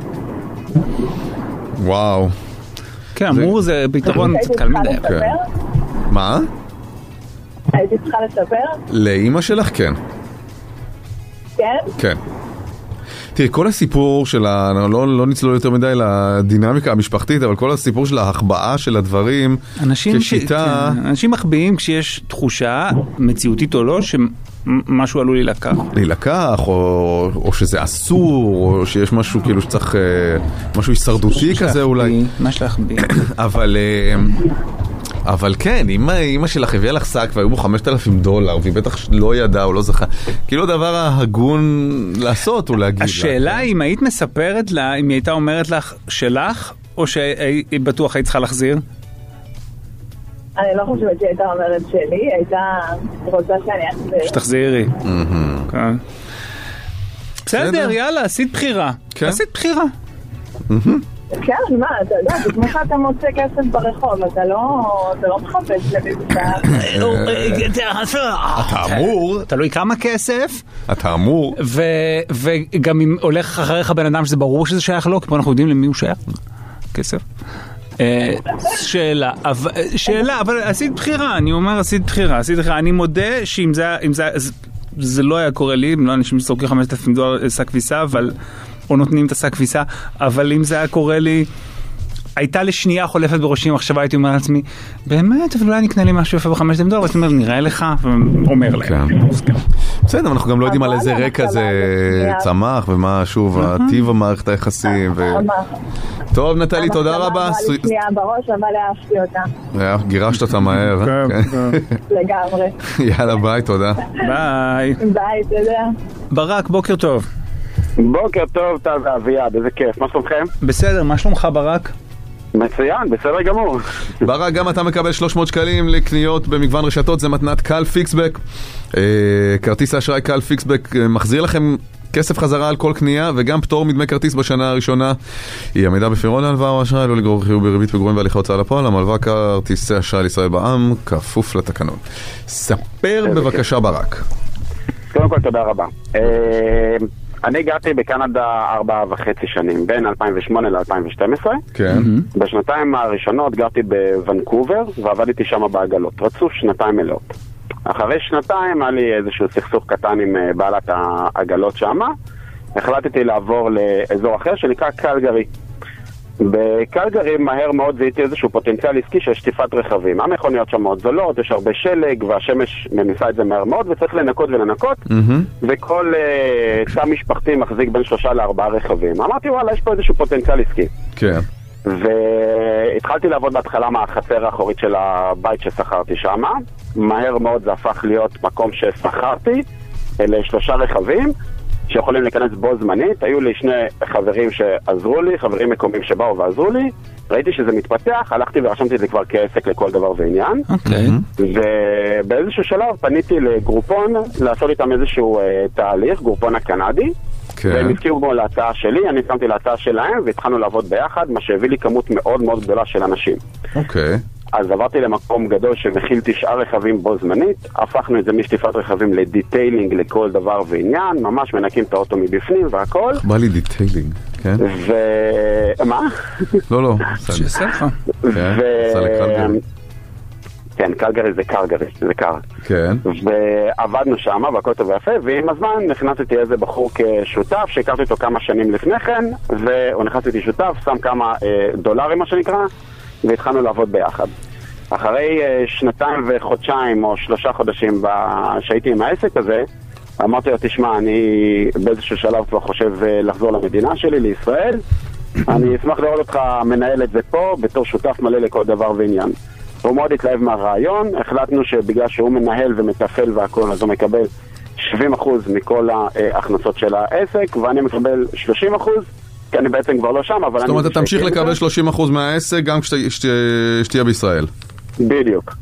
S2: וואו.
S3: כן, אמור זה פתרון קל מדי.
S2: מה?
S10: הייתי צריכה לספר?
S2: לאמא שלך, כן.
S10: כן?
S2: כן. תראי, כל הסיפור של ה... לא, לא נצלול יותר מדי לדינמיקה המשפחתית, אבל כל הסיפור של ההחבאה של הדברים כשיטה...
S3: ש... כן. אנשים מחביאים כשיש תחושה, מציאותית או לא, שמשהו עלול להילקח.
S2: להילקח, או, או שזה אסור, או שיש משהו כאילו שצריך... משהו הישרדותי כזה אולי.
S3: מה שלהחביא?
S2: אבל... אבל כן, אמא, אמא שלך הביאה לך שק והיו בו חמשת אלפים דולר, והיא בטח לא ידעה או לא זכה. כאילו הדבר ההגון לעשות הוא להגיד לה.
S3: השאלה אם היית מספרת לה, אם היא הייתה אומרת לך שלך, או שהיא בטוח היית צריכה להחזיר?
S10: אני לא חושבת שהיא הייתה אומרת שלי, היא הייתה רוצה שאני אחזיר.
S3: שתחזירי. כן. בסדר, יאללה, עשית בחירה. עשית בחירה.
S10: כן, מה, אתה יודע, בזמך אתה מוצא כסף ברחוב, אתה לא מחפש לביצה.
S2: אתה אמור.
S3: תלוי כמה כסף.
S2: אתה אמור.
S3: וגם אם הולך אחריך בן אדם שזה ברור שזה שייך לו, כי פה אנחנו יודעים למי הוא שייך. כסף. שאלה, שאלה, אבל עשית בחירה, אני אומר עשית בחירה, עשית בחירה. אני מודה שאם זה, זה לא היה קורה לי, אם לא אנשים שסורקים חמשת אלפים דולר שק כביסה, אבל... או נותנים את השק כביסה, אבל אם זה היה קורה לי, הייתה לשנייה חולפת בראשי מחשבה, הייתי אומר לעצמי, באמת, אבל אולי אני אקנה לי משהו יפה בחמשת אלפים דולר, ואתה אומר, נראה לך, ואומר להם.
S2: בסדר, אנחנו גם לא יודעים על איזה רקע זה צמח, ומה, שוב, הטיב המערכת היחסים. טוב, נטלי, תודה רבה.
S10: שנייה בראש, אבל אהבתי אותה.
S2: גירשת אותה מהר.
S10: לגמרי.
S2: יאללה, ביי, תודה.
S3: ביי.
S10: ביי, תודה.
S3: ברק, בוקר טוב.
S11: בוקר טוב, טל ואביעד, איזה כיף, מה שלומכם?
S3: בסדר, מה שלומך ברק?
S11: מצוין, בסדר גמור.
S2: ברק, גם אתה מקבל שלוש מאות שקלים לקניות במגוון רשתות, זה מתנת קל פיקסבק. כרטיס האשראי קל פיקסבק מחזיר לכם כסף חזרה על כל קנייה, וגם פטור מדמי כרטיס בשנה הראשונה. היא עמידה בפירעון ההלוואה או אשראי, לא לגרור חיוב בריבית פיגורים והליכי הוצאה לפועל. המלווה כרטיסי אשראי לישראל בע"מ, כפוף לתקנון. ספר בבקשה ברק.
S11: קודם כל תודה רבה. אני גרתי בקנדה ארבע וחצי שנים, בין אלפיים ושמונה ל-אלפיים ושתים עשרה.
S2: כן.
S11: בשנתיים הראשונות גרתי בוונקובר, ועבדתי שם בעגלות. רצוף שנתיים מלאות. אחרי שנתיים היה לי איזשהו סכסוך קטן עם בעלת העגלות שם. החלטתי לעבור לאזור אחר שנקרא קלגרי. בקלגרי מהר מאוד זיהיתי איזשהו פוטנציאל עסקי של שטיפת רכבים. המכוניות שם מאוד זולות, יש הרבה שלג, והשמש מניסה את זה מהר מאוד, וצריך לנקות ולנקות, mm-hmm. וכל uh, תא משפחתי מחזיק בין שלושה לארבעה רכבים. אמרתי, וואלה, יש פה איזשהו פוטנציאל עסקי.
S2: כן.
S11: והתחלתי לעבוד בהתחלה מהחצר האחורית של הבית ששכרתי שם. מהר מאוד זה הפך להיות מקום ששכרתי, אלה שלושה רכבים, שיכולים להיכנס בו זמנית. היו לי שני חברים שעזרו לי, חברים מקומיים שבאו ועזרו לי. ראיתי שזה מתפתח, הלכתי ורשמתי את זה כבר כעסק לכל דבר ועניין.
S3: אוקיי.
S11: ובאיזשהו שלב פניתי לגרופון לעשות איתם איזשהו אה, תהליך, גרופון הקנדי. כן. והם הזכירו בו להצעה שלי, אני שמתי להצעה שלהם והתחלנו לעבוד ביחד, מה שהביא לי כמות מאוד מאוד גדולה של אנשים.
S2: אוקיי.
S11: אז עברתי למקום גדול שמכיל תשעה רכבים בו זמנית, הפכנו את זה משטיפת רכבים לדיטיילינג לכל דבר ועניין, ממש מנקים את האוטו מבפנים והכל.
S2: בא לי דיטיילינג, כן?
S11: ו... מה?
S2: לא, לא.
S3: שעשה לך.
S2: כן, עשה לקלגרי.
S11: כן, קלגרי זה קלגרי, זה קר.
S2: כן.
S11: ועבדנו שם, והכל טוב ויפה, ועם הזמן נכנסתי איזה בחור כשותף, שהכרתי אותו כמה שנים לפני כן, והוא נכנס איתי שותף, שם כמה אה, דולרים, מה שנקרא, והתחלנו לעבוד ביחד. אחרי uh, שנתיים וחודשיים או שלושה חודשים שהייתי עם העסק הזה, אמרתי לו, תשמע, אני באיזשהו שלב כבר חושב uh, לחזור למדינה שלי, לישראל. אני אשמח לראות אותך מנהל את זה פה, בתור שותף מלא לכל דבר ועניין. הוא מאוד התלהב מהרעיון, החלטנו שבגלל שהוא מנהל ומטפל והכל, אז הוא מקבל שבעים אחוז מכל ההכנסות של העסק, ואני מקבל שלושים אחוז, כי אני בעצם כבר לא שם, אבל...
S2: זאת אומרת, אתה תמשיך לקבל שלושים אחוז מהעסק גם כשתהיה בישראל.
S11: בדיוק.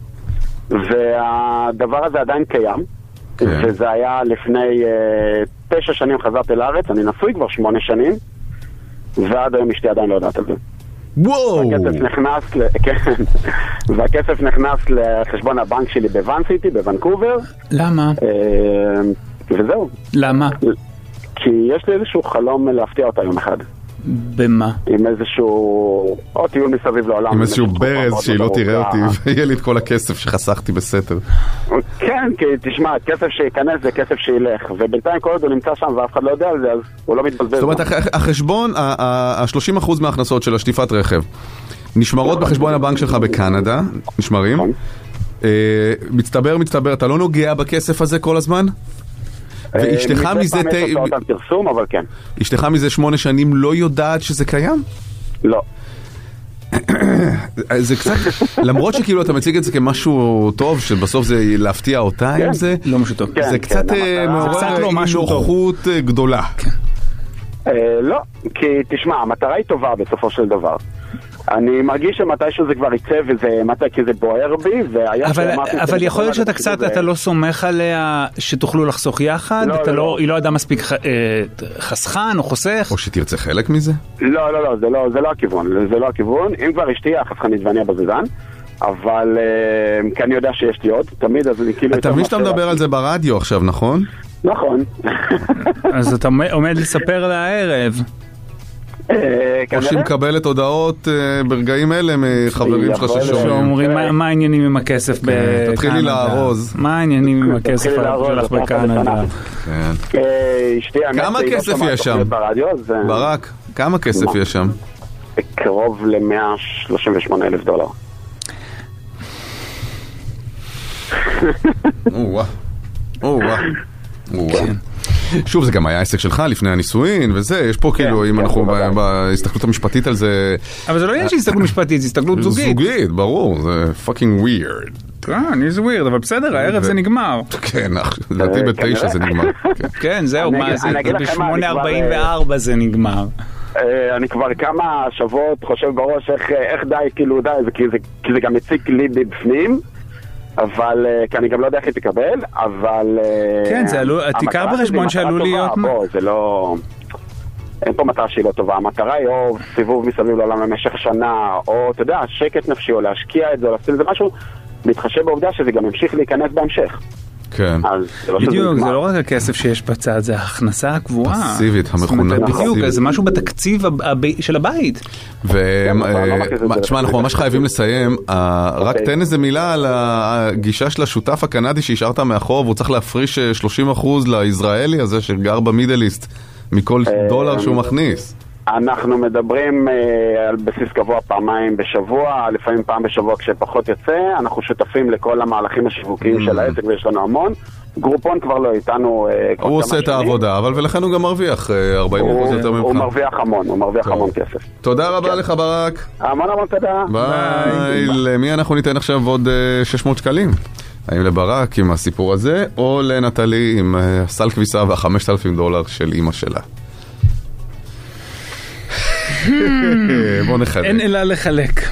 S11: והדבר הזה עדיין קיים, וזה היה לפני תשע שנים חזרתי לארץ, אני נשוי כבר שמונה שנים, ועד היום אשתי עדיין לא יודעת על זה.
S2: וואו!
S11: והכסף נכנס, כן, והכסף נכנס לחשבון הבנק שלי בוואן סיטי, בוונקובר.
S3: למה?
S11: וזהו.
S3: למה?
S11: כי יש לי איזשהו חלום להפתיע אותה יום אחד.
S3: במה?
S11: עם איזשהו... או טיול מסביב לעולם.
S2: עם איזשהו ברז שהיא לא תראה אותי ויהיה לי את כל הכסף שחסכתי בסתר.
S11: כן, כי תשמע, כסף שיכנס זה כסף שילך, ובינתיים כל עוד הוא נמצא שם ואף אחד לא יודע על זה, אז הוא לא מתבזבז. זאת אומרת,
S2: החשבון, ה-שלושים אחוז מההכנסות של השטיפת רכב נשמרות בחשבון הבנק שלך בקנדה, נשמרים. מצטבר, מצטבר, אתה לא נוגע בכסף הזה כל הזמן? ואשתך מזה
S11: פרסום, אבל כן.
S2: אשתך מזה שמונה שנים לא יודעת שזה קיים?
S11: לא.
S2: זה קצת, למרות שכאילו אתה מציג את זה כמשהו טוב, שבסוף זה להפתיע אותה עם זה,
S3: לא משהו טוב.
S2: זה קצת מעורר נוחות גדולה.
S11: לא, כי תשמע, המטרה היא טובה בסופו של דבר. אני מרגיש שמתישהו זה כבר יצא וזה מתי כי זה בוער בי
S3: אבל, אבל יכול להיות שאתה קצת, אתה לא סומך עליה שתוכלו לחסוך יחד?
S11: לא,
S3: אתה
S11: לא,
S3: לא, היא לא אדם מספיק חסכן או חוסך?
S2: או שתרצה חלק מזה?
S11: לא, לא, לא, זה לא, זה לא הכיוון, זה לא הכיוון. אם כבר אשתי החסכנית ואני הבזבזן, אבל כי אני יודע שיש לי עוד, תמיד, אז אני כאילו...
S2: אתה מבין שאתה מדבר על זה ברדיו עכשיו, נכון?
S11: נכון.
S3: אז אתה עומד לספר לה הערב.
S2: או שהיא מקבלת הודעות ברגעים אלה מחברים שלך ששומעים.
S3: שאומרים מה העניינים עם הכסף בקנדה.
S2: תתחילי לארוז.
S3: מה העניינים עם הכסף שלך בקנדה.
S2: כמה כסף יש שם? ברק, כמה כסף יש שם?
S11: קרוב ל-מאה שלושים ושמונה אלף דולר.
S2: או וואו. או וואו. שוב, זה גם היה עסק שלך לפני הנישואין, וזה, יש פה כאילו, אם אנחנו בהסתכלות המשפטית על זה...
S3: אבל זה לא עניין שהסתכלות משפטית, זה הסתכלות זוגית.
S2: זוגית, ברור, זה fucking weird.
S3: כן, זה weird, אבל בסדר, הערב זה נגמר.
S2: כן, לדעתי בתשע זה נגמר.
S3: כן, זהו, מה זה, ב-שמונה ארבעים וארבע זה נגמר.
S11: אני כבר כמה שבועות חושב בראש איך די, כאילו די, כי זה גם מציק לי בפנים. אבל, כי אני גם לא יודע איך היא תקבל, אבל...
S3: כן, זה עלול, תיקר בחשבון שעלול להיות...
S11: בוא, זה לא... אין פה מטרה שהיא לא טובה. המטרה היא או סיבוב מסביב לעולם למשך שנה, או, אתה יודע, שקט נפשי, או להשקיע את זה, או להסתיל, זה משהו, להתחשב בעובדה שזה גם ימשיך להיכנס בהמשך.
S2: כן.
S3: בדיוק, זה לא רק הכסף שיש בצד, זה ההכנסה הקבועה.
S2: פסיבית, המכונה.
S3: בדיוק, זה משהו בתקציב של הבית.
S2: ותשמע, אנחנו ממש חייבים לסיים. רק תן איזה מילה על הגישה של השותף הקנדי שהשארת מאחור, והוא צריך להפריש שלושים אחוז לישראלי הזה שגר במידל איסט, מכל דולר שהוא מכניס.
S11: אנחנו מדברים אה, על בסיס קבוע פעמיים בשבוע, לפעמים פעם בשבוע כשפחות יוצא, אנחנו שותפים לכל המהלכים השיווקיים mm. של העסק ויש לנו המון. גרופון כבר לא איתנו אה,
S2: הוא עושה את העבודה, אבל ולכן הוא גם מרוויח אה, ארבעים אחוז יותר ממך.
S11: הוא מרוויח המון, הוא מרוויח טוב. המון כסף.
S2: תודה רבה כן. לך ברק.
S11: המון המון תודה.
S2: ביי. למי אנחנו ניתן עכשיו עוד אה, שש מאות שקלים? האם לברק עם הסיפור הזה, או לנטלי עם אה, סל כביסה וה-חמשת אלפים דולר של אמא שלה? בוא נחלק.
S3: אין אלא לחלק.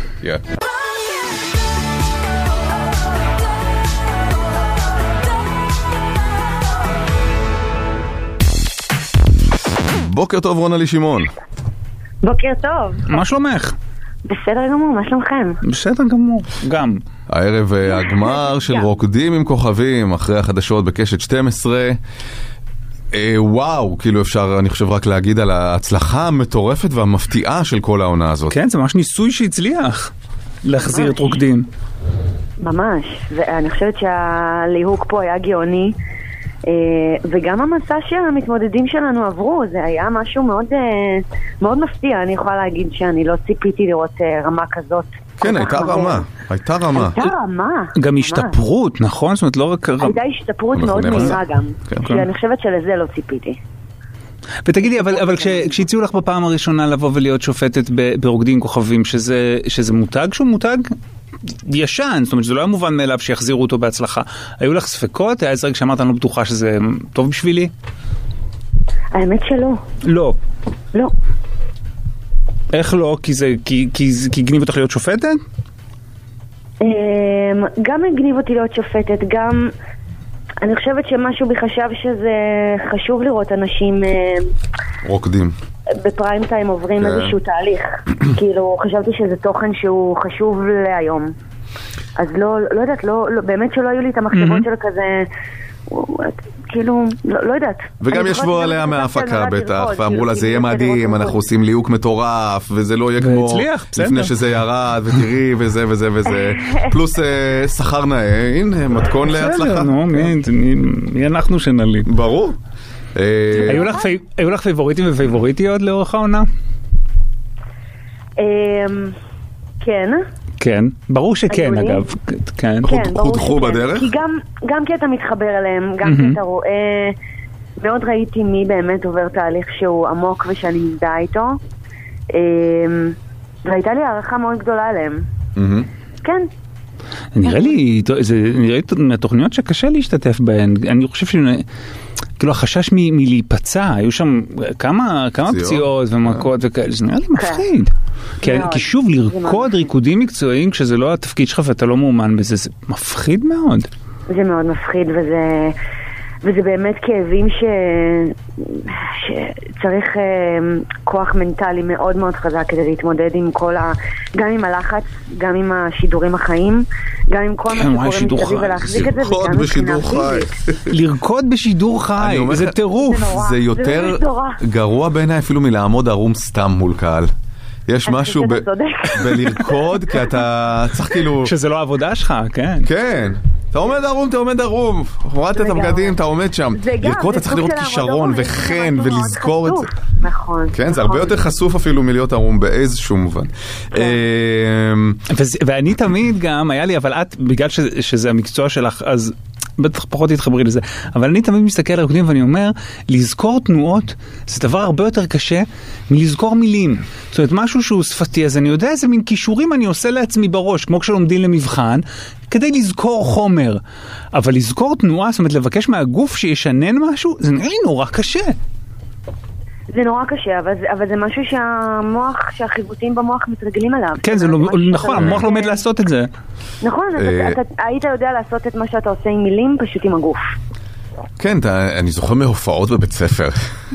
S2: בוקר טוב רונלי שמעון.
S12: בוקר טוב.
S3: מה שלומך?
S12: בסדר גמור, מה שלומכם?
S3: בסדר גמור, גם.
S2: הערב הגמר של רוקדים עם כוכבים אחרי החדשות בקשת שתים עשרה. וואו, כאילו אפשר, אני חושב רק להגיד על ההצלחה המטורפת והמפתיעה של כל העונה הזאת.
S3: כן, זה ממש ניסוי שהצליח להחזיר את רוקדים.
S12: ממש, ואני חושבת שהליהוק פה היה גאוני, וגם המסע שהמתמודדים שלנו עברו, זה היה משהו מאוד, מאוד מפתיע. אני יכולה להגיד שאני לא ציפיתי לראות רמה כזאת.
S2: כן, הייתה רמה, הייתה רמה.
S12: הייתה רמה.
S3: גם השתפרות, נכון? זאת אומרת, לא רק...
S12: הייתה השתפרות מאוד מהירה גם. אני חושבת שלזה לא ציפיתי.
S3: ותגידי, אבל כשהציעו לך בפעם הראשונה לבוא ולהיות שופטת ברוקדים כוכבים, שזה מותג שהוא מותג ישן, זאת אומרת, זה לא היה מובן מאליו שיחזירו אותו בהצלחה. היו לך ספקות? היה איזה רגע שאמרת, אני לא בטוחה שזה טוב בשבילי?
S12: האמת שלא.
S3: לא.
S12: לא.
S3: איך לא? כי זה, כי, כי, כי גניב אותך להיות שופטת?
S12: גם הגניב אותי להיות שופטת, גם אני חושבת שמשהו בי חשב שזה חשוב לראות אנשים
S2: רוקדים
S12: בפריים טיים עוברים איזשהו תהליך. כאילו, חשבתי שזה תוכן שהוא חשוב להיום. אז לא, לא יודעת, לא, לא, באמת שלא היו לי את המחשבות של כזה, כאילו, לא, לא יודעת.
S2: וגם ישבו עליה מההפקה בטח, ואמרו לה, זה יהיה מדהים, אנחנו עושים ליהוק מטורף, וזה לא יהיה כמו לפני שזה ירד, ותראי, וזה וזה וזה. פלוס שכר נאה, הנה, מתכון להצלחה.
S3: נו, מי אנחנו שנעלים?
S2: ברור.
S3: היו לך פייבוריטים ופייבוריטיות לאורך העונה?
S12: כן.
S3: כן, ברור שכן אגב. כן,
S2: חותכו בדרך?
S12: כי גם כי אתה מתחבר אליהם, גם כי אתה רואה, מאוד ראיתי מי באמת עובר תהליך שהוא עמוק ושאני מזדהה איתו, והייתה לי הערכה מאוד גדולה עליהם. כן.
S3: נראה לי, זה נראה לי מהתוכניות שקשה להשתתף בהן, אני חושב ש... כאילו החשש מלהיפצע, היו שם כמה פציעות ומכות וכאלה, זה נראה לי מפחיד. כי שוב, לרקוד ריקודים מקצועיים כשזה לא התפקיד שלך ואתה לא מאומן בזה, זה מפחיד מאוד.
S12: זה מאוד מפחיד וזה... וזה באמת כאבים ש... שצריך uh, כוח מנטלי מאוד מאוד חזק כדי להתמודד עם כל ה... גם עם הלחץ, גם עם השידורים החיים, גם עם כל
S3: כן,
S12: מה שקורה מסביב ולהחזיק את זה,
S2: לרקוד בשידור חי.
S3: לרקוד בשידור חי, זה טירוף.
S12: זה,
S2: זה יותר זה גרוע בעיניי אפילו מלעמוד ערום סתם מול קהל. יש משהו ב... בלרקוד, כי אתה צריך כאילו...
S3: שזה לא העבודה שלך, כן.
S2: כן. אתה עומד ערום, אתה עומד ערום. הורדת את הבגדים, אתה עומד שם. לרקוד, אתה צריך לראות כישרון וחן ולזכור את זה.
S12: נכון.
S2: כן, זה הרבה יותר חשוף אפילו מלהיות ערום באיזשהו מובן.
S3: ואני תמיד גם, היה לי, אבל את, בגלל שזה המקצוע שלך, אז... בטח פחות תתחברי לזה, אבל אני תמיד מסתכל על ריקודים ואני אומר, לזכור תנועות זה דבר הרבה יותר קשה מלזכור מילים. זאת אומרת, משהו שהוא שפתי, אז אני יודע איזה מין כישורים אני עושה לעצמי בראש, כמו כשלומדים למבחן, כדי לזכור חומר. אבל לזכור תנועה, זאת אומרת, לבקש מהגוף שישנן משהו, זה נראה לי נורא קשה.
S12: זה נורא קשה, אבל זה, אבל זה משהו שהמוח, שהחיווטים במוח מתרגלים עליו.
S3: כן, זה לא, נכון, המוח לומד לעשות את זה.
S12: נכון, אתה, אתה, היית יודע לעשות את מה שאתה עושה עם מילים, פשוט עם הגוף.
S2: כן, אני זוכר מהופעות בבית ספר.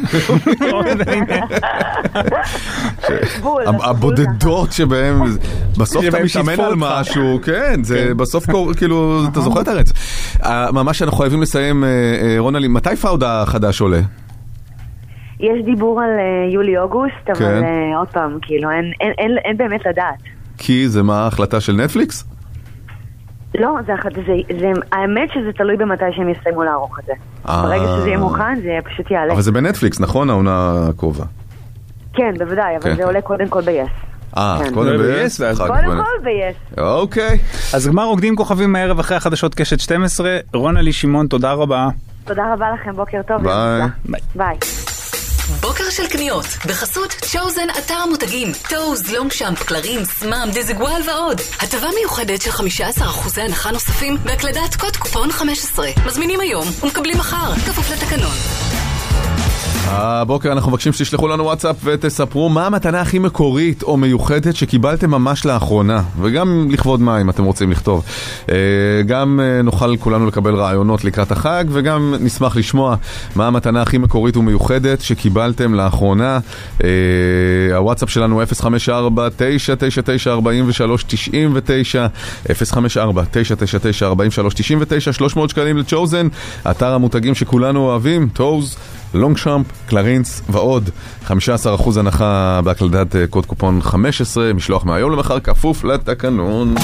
S2: הבודדות שבהם, בסוף אתה מתאמן על משהו, כן, זה בסוף כאילו, אתה זוכר את הרץ. ממש אנחנו חייבים לסיים, רונלי, מתי פאודה החדש עולה?
S12: יש דיבור על יולי-אוגוסט, אבל עוד פעם, כאילו, אין באמת לדעת.
S2: כי זה מה ההחלטה של נטפליקס? לא,
S12: זה, זה, זה, האמת שזה תלוי במתי שהם יסיימו לערוך את זה. ברגע שזה יהיה מוכן, זה פשוט יעלה.
S2: אבל זה בנטפליקס, נכון? העונה הקרובה.
S12: כן, בוודאי, אבל זה עולה קודם כל ב-yes.
S2: אה, קודם ב-yes?
S12: קודם כל ב-yes.
S2: אוקיי.
S3: אז גמר רוקדים כוכבים מהערב אחרי החדשות קשת שתים עשרה. רונלי שמעון, תודה רבה.
S12: תודה רבה לכם, בוקר טוב.
S2: ביי.
S12: ביי.
S8: בוקר של קניות, בחסות צ'וזן אתר המותגים, טוז, לונגשאמפ, קלרין, סמאם, דזגואל ועוד. הטבה מיוחדת של חמישה עשר אחוז הנחה נוספים בהקלדת קוד קופון חמש עשרה. מזמינים היום ומקבלים מחר, כפוף לתקנון.
S2: הבוקר אנחנו מבקשים שתשלחו לנו וואטסאפ ותספרו מה המתנה הכי מקורית או מיוחדת שקיבלתם ממש לאחרונה, וגם לכבוד מה אם אתם רוצים לכתוב. גם נוכל כולנו לקבל רעיונות לקראת החג, וגם נשמח לשמוע מה המתנה הכי מקורית ומיוחדת שקיבלתם לאחרונה. הוואטסאפ שלנו אפס חמש ארבע תשע תשע תשע ארבע שלוש תשע תשע, אפס חמש ארבע תשע תשע תשע ארבע שלוש תשע תשע. שלוש מאות שקלים לצ'וזן, אתר המותגים שכולנו אוהבים, טוז, לונגשאמפ, קלרינס ועוד. חמישה עשר אחוז הנחה בהקלדת קוד קופון חמש עשרה, משלוח מהיום למחר, כפוף לתקנון.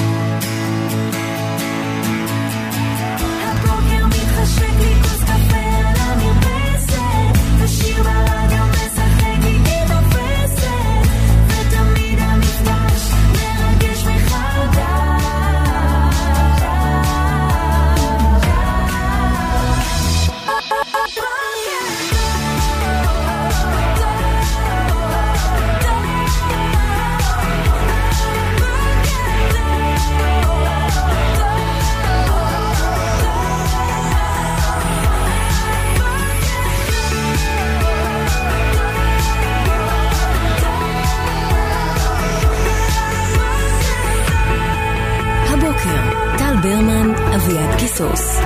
S8: ברמן, אביעד קיסוס.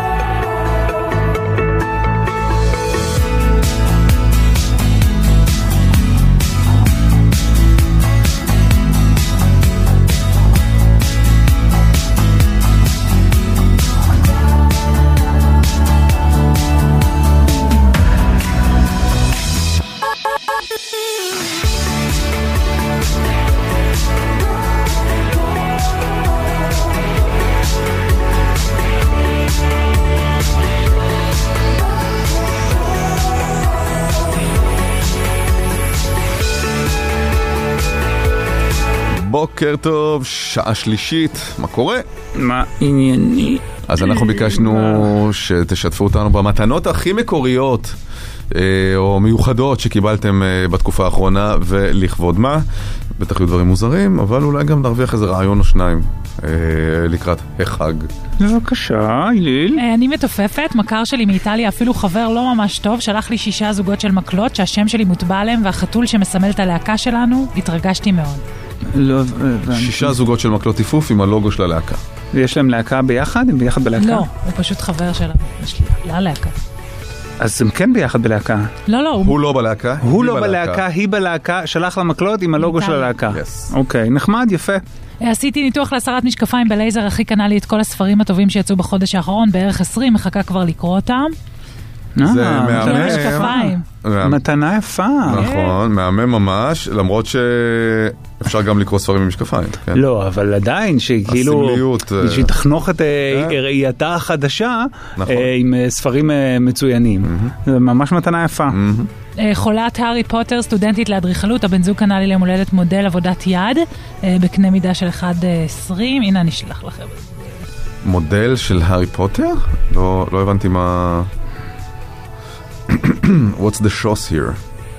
S2: בוקר טוב, שעה שלישית, מה קורה?
S3: מה ענייני?
S2: אז אנחנו ביקשנו שתשתפו אותנו במתנות הכי מקוריות או מיוחדות שקיבלתם בתקופה האחרונה ולכבוד מה. בטח יהיו דברים מוזרים, אבל אולי גם נרוויח איזה רעיון או שניים לקראת החג.
S3: בבקשה, איליל.
S13: אני מתופפת, מכר שלי מאיטליה, אפילו חבר לא ממש טוב, שלח לי שישה זוגות של מקלות שהשם שלי מוטבע עליהם, והחתול שמסמל את הלהקה שלנו, התרגשתי מאוד.
S3: לא,
S2: שישה זוגות של מקלות טיפוף עם הלוגו של הלהקה.
S3: ויש להם להקה ביחד? הם ביחד בלהקה?
S13: לא, הוא פשוט חבר שלנו. יש לי להקה.
S3: אז הם כן ביחד בלהקה.
S13: לא, לא.
S2: הוא לא בלהקה.
S3: הוא לא בלהקה, היא בלהקה, שלח לה מקלות עם הלוגו של הלהקה. אוקיי, נחמד, יפה.
S13: עשיתי ניתוח להסרת משקפיים בלייזר, הכי קנה לי את כל הספרים הטובים שיצאו בחודש האחרון, בערך עשרים, מחכה כבר לקרוא אותם.
S2: זה מהמם.
S3: מתנה יפה.
S2: נכון, מהמם ממש, למרות שאפשר גם לקרוא ספרים עם משקפיים.
S3: לא, אבל עדיין שכאילו שהיא תחנוך את ראייתה החדשה עם ספרים מצוינים. זה ממש מתנה יפה.
S13: חולת הארי פוטר, סטודנטית לאדריכלות, הבן זוג קנה לי ליום הולדת מודל עבודת יד בקנה מידה של אחד עשרים. הנה אני אשלח לכם.
S2: מודל של הארי פוטר? לא הבנתי מה... What's the shows here?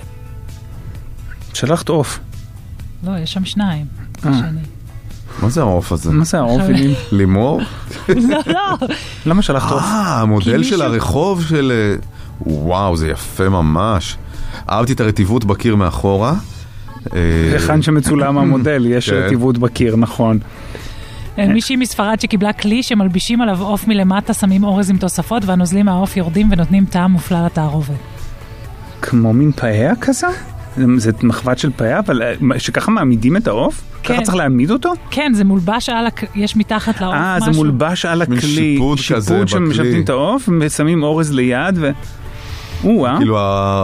S3: שלחת אוף.
S13: לא, יש שם שניים.
S2: מה זה האוף הזה?
S3: מה זה האוף?
S2: לימור?
S13: לא, לא.
S3: למה שלחת אוף?
S2: אה, המודל של הרחוב של... וואו, זה יפה ממש. אהבתי את הרטיבות בקיר מאחורה.
S3: היכן שמצולם המודל, יש רטיבות בקיר, נכון.
S13: מישהי מספרד שקיבלה כלי שמלבישים עליו עוף מלמטה, שמים אורז עם תוספות, והנוזלים מהעוף יורדים ונותנים טעם מופלא לתערובת.
S3: כמו מין פאיה כזה? זה מחבת של פאיה, אבל שככה מעמידים את העוף? ככה צריך להעמיד אותו?
S13: כן, זה מולבש על הכלי, יש מתחת לעוף
S3: משהו.
S13: אה,
S3: זה מולבש על הכלי.
S2: שיפוד כזה בכלי.
S3: שמשתים את העוף, ושמים אורז ליד ו...
S2: כאילו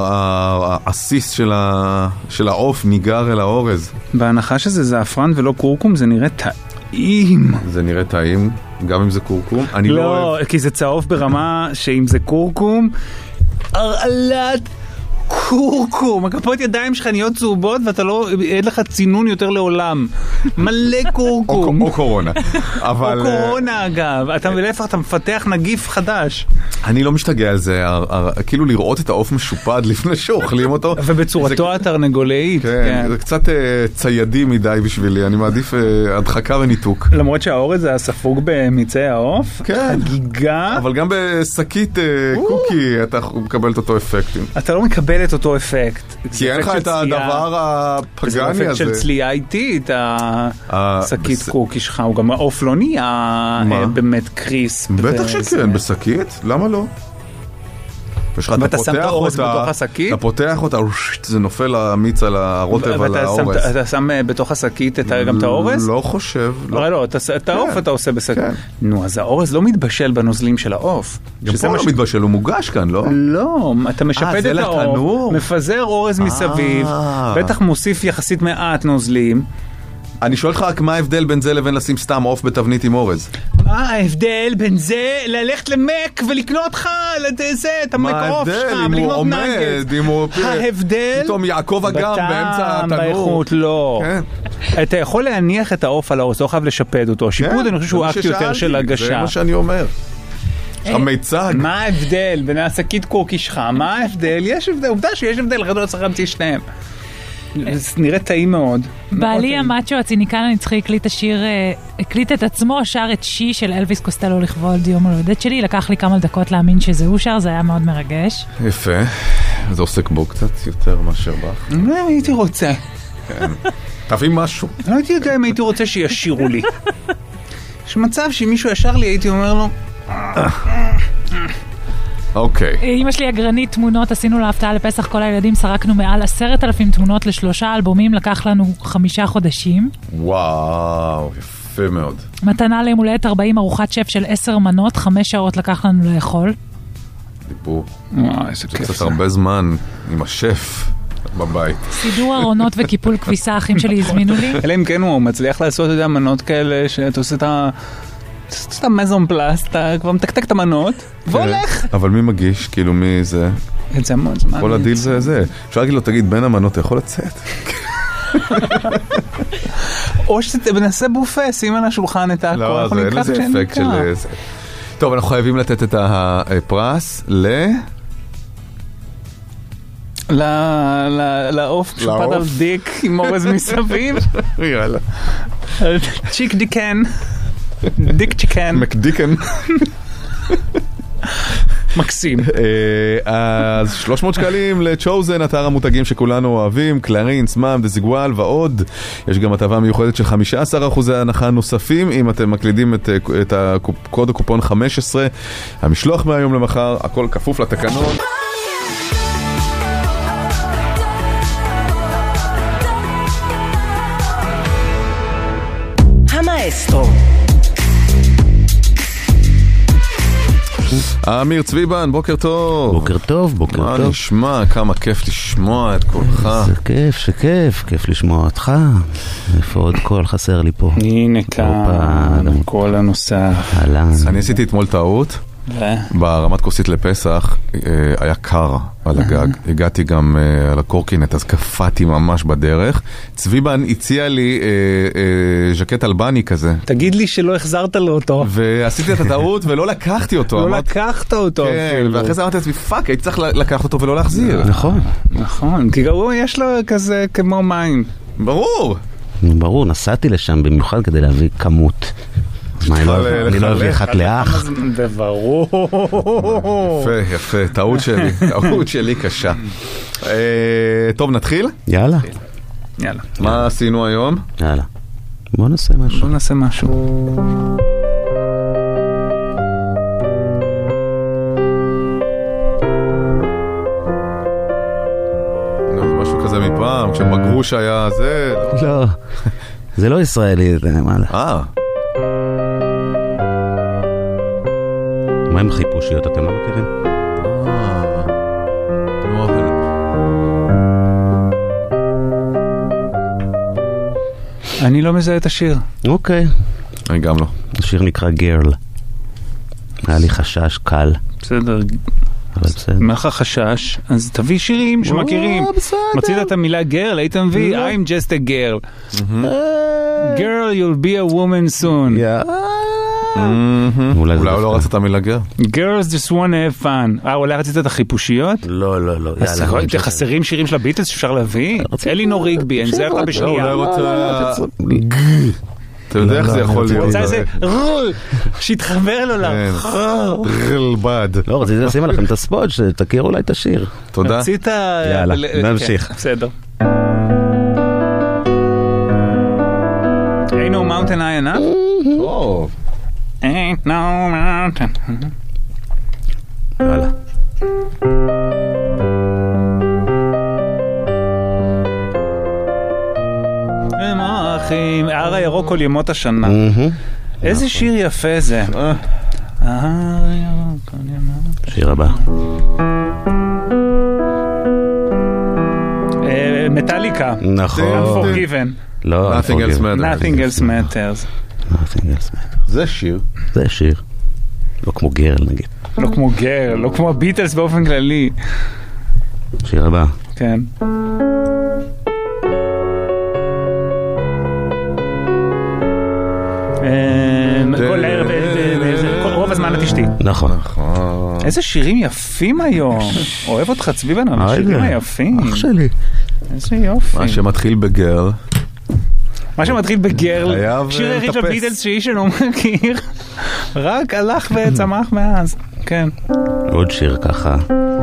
S2: העסיס של העוף ניגר אל האורז.
S3: בהנחה שזה זעפרן ולא קורקום, זה נראה טעים.
S2: זה נראה טעים, גם אם זה קורקום.
S3: לא, כי זה צהוב ברמה שאם זה קורקום, הרעלת קורקום. הכפות ידיים שלך נהיות צהובות ואתה לא, אין לך צינון יותר לעולם. מלא קורקום.
S2: או קורונה.
S3: או קורונה אגב. אתה ולהפך, אתה מפתח נגיף חדש.
S2: אני לא משתגע על זה, כאילו לראות את העוף משופד לפני שאוכלים אותו.
S3: ובצורתו התרנגולאית.
S2: כן, זה קצת ציידי מדי בשבילי, אני מעדיף הדחקה וניתוק.
S3: למרות שהאורז זה הספוג במיצי העוף.
S2: כן.
S3: חגיגה.
S2: אבל גם בשקית קוקי אתה מקבל את אותו אפקטים.
S3: אתה לא מקבל את אותו אפקט.
S2: כי אין לך את הדבר הפגני הזה.
S3: זה אפקט של צלייה איטית, השקית קוקי שלך, הוא גם העוף לא נהיה באמת קריספ.
S2: בטח שכן, בשקית, למה לא?
S3: ואתה שם את האורז בתוך השקית?
S2: אתה פותח אותה, זה נופל המיץ על הרוטב על האורז.
S3: ואתה שם בתוך השקית גם את האורז?
S2: לא חושב.
S3: לא, לא, את העוף אתה עושה בשקית. נו, אז האורז לא מתבשל בנוזלים של העוף.
S2: גם פה לא מתבשל, הוא מוגש כאן, לא?
S3: לא, אתה משפד את העוף, מפזר אורז מסביב, בטח מוסיף יחסית מעט נוזלים.
S2: אני שואל לך רק מה ההבדל בין זה לבין לשים סתם עוף בתבנית עם אורז?
S3: מה ההבדל בין זה ללכת למק ולקנות לך לזה, את המקרוף שלך, ולקנות נגד? ההבדל
S2: פתאום יעקב אגם באמצע התנור.
S3: באיכות, לא. אתה יכול להניח את העוף על האורז, לא חייב לשפד אותו. השיפוד אני חושב שהוא אקט יותר של הגשה.
S2: זה מה שאני אומר. המיצג.
S3: מה ההבדל בין השקית קוקי שלך? מה ההבדל? יש הבדל, עובדה שיש הבדל, גדול צריך להמציא שניהם. זה נראה טעים מאוד.
S13: בעלי המאצ'ו הציניקן הנצחי הקליט השיר, הקליט את עצמו, שר את שי של אלוויס קוסטלו לכבוד יום הולדת שלי, לקח לי כמה דקות להאמין שזה הוא שר, זה היה מאוד מרגש.
S2: יפה, זה עוסק בו קצת יותר מאשר בך.
S3: לא, הייתי רוצה.
S2: תביא משהו.
S3: לא הייתי יודע אם הייתי רוצה שישירו לי. יש מצב שאם מישהו ישר לי הייתי אומר לו...
S2: אוקיי.
S13: אמא שלי אגרנית תמונות, עשינו להפתעה לפסח כל הילדים, סרקנו מעל עשרת אלפים תמונות לשלושה אלבומים, לקח לנו חמישה חודשים.
S2: וואו, יפה מאוד.
S13: מתנה ליום הולדת ארבעים, ארוחת שף של עשר מנות, חמש שעות לקח לנו לאכול.
S2: דיבור. וואו, איזה כיף. קצת הרבה זמן עם השף בבית.
S13: סידור ארונות וקיפול כביסה, אחים שלי הזמינו לי.
S3: אלא אם כן הוא מצליח לעשות את המנות כאלה שאתה עושה את ה... אתה מזון פלסט, אתה כבר מתקתק את המנות, והולך.
S2: אבל מי מגיש? כאילו מי זה?
S3: את זה מאוד זמן.
S2: כל הדיל זה זה. אפשר להגיד לו, תגיד, בין המנות אתה יכול לצאת?
S3: או שתנסה בופה, שים על השולחן את הכל.
S2: לא, זה אין לזה אפקט של זה. טוב, אנחנו חייבים לתת את הפרס ל...
S3: לעוף שפד על דיק עם אורז מסביב.
S2: יאללה.
S3: צ'יק דיקן. דיק צ'יקן.
S2: מקדיקן.
S3: מקסים.
S2: אז שלוש מאות שקלים לצ'וזן, אתר המותגים שכולנו אוהבים, קלרין, סמאם, דזיגואל ועוד. יש גם הטבה מיוחדת של חמישה עשר אחוז הנחה נוספים אם אתם מקלידים את, את הקוד הקופון חמש עשרה. המשלוח מהיום למחר, הכל כפוף לתקנון.
S14: המאסטרו
S2: אמיר צביבן, בוקר טוב.
S15: בוקר טוב, בוקר טוב.
S2: מה נשמע? כמה כיף לשמוע את קולך.
S15: זה כיף, שכיף, כיף לשמוע אותך. איפה עוד קול חסר לי פה?
S3: הנה כאן, קול הנוסף.
S2: אני עשיתי אתמול טעות. ברמת כוסית לפסח היה קר על הגג, הגעתי גם על הקורקינט, אז קפאתי ממש בדרך. צביבן הציע לי ז'קט אלבני כזה.
S3: תגיד לי שלא החזרת לו אותו.
S2: ועשיתי את הטעות ולא לקחתי אותו.
S3: לא לקחת אותו.
S2: כן, ואחרי זה אמרתי לעצמי, פאק, הייתי צריך לקחת אותו ולא להחזיר.
S15: נכון.
S3: נכון, כי הוא יש לו כזה כמו מים.
S2: ברור.
S15: ברור, נסעתי לשם במיוחד כדי להביא כמות. אני לא אביא אחת לאח.
S3: זה ברור.
S2: יפה, יפה, טעות שלי, טעות שלי קשה. טוב, נתחיל?
S15: יאללה.
S3: יאללה.
S2: מה עשינו היום?
S15: יאללה. בוא נעשה משהו.
S3: בוא נעשה משהו.
S2: נו, זה משהו כזה מפעם, כשמגרוש היה זה...
S15: לא, זה לא ישראלי, זה נאמר.
S2: אה.
S15: מה עם חיפושיות, אתם לא מכירים?
S2: אה. נו, אבל...
S3: אני לא מזהה את השיר.
S15: אוקיי.
S2: אני גם לא.
S15: השיר נקרא גרל. היה לי חשש קל.
S3: בסדר.
S15: אבל בסדר.
S3: מה לך חשש? אז תביא שירים שמכירים. מצאת את המילה גרל, היית מביא I'm just a girl. Girl, you'll be a woman soon.
S2: אולי הוא לא רצה את המילה גר.
S3: Girls just want to have fun. אה, אולי רצית את החיפושיות?
S15: לא, לא, לא.
S3: אז חסרים שירים של הביטלס שאפשר להביא? אלינור ריגבי, אני זהר לך בשנייה.
S2: אתה יודע איך זה יכול להיות.
S3: רוצה איזה רול, שיתחבר לו לה.
S2: רול בד.
S15: לא, רציתי לשים עליכם את הספוט, שתכירו אולי את השיר.
S2: תודה.
S3: רצית...
S15: יאללה, נמשיך.
S3: בסדר. Ain't no mountain high enough?
S2: טוב.
S3: Ain't no mountain.
S15: יאללה.
S3: אחים, הר הירוק כל ימות השנה. איזה שיר יפה זה. הר הירוק כל ימות.
S15: שיר הבא.
S3: מטליקה.
S15: נכון.
S3: Unforgiven.
S15: לא,
S2: Nothing else matters.
S3: Nothing else matters.
S15: Nothing else matters.
S2: זה שיר.
S15: זה שיר. לא כמו גרל נגיד.
S3: לא כמו גרל, לא כמו הביטלס באופן כללי.
S15: שיר הבא.
S3: כן. כל ערב, רוב הזמן את אשתי.
S15: נכון.
S3: איזה שירים יפים היום. אוהב אותך צביבן, השירים היפים.
S15: אח שלי.
S3: איזה יופי.
S2: מה שמתחיל בגרל.
S3: מה שמתחיל בגרל, שיר היחיד של ביטלס שאיש אינו מכיר, רק הלך וצמח מאז. כן.
S15: עוד שיר ככה.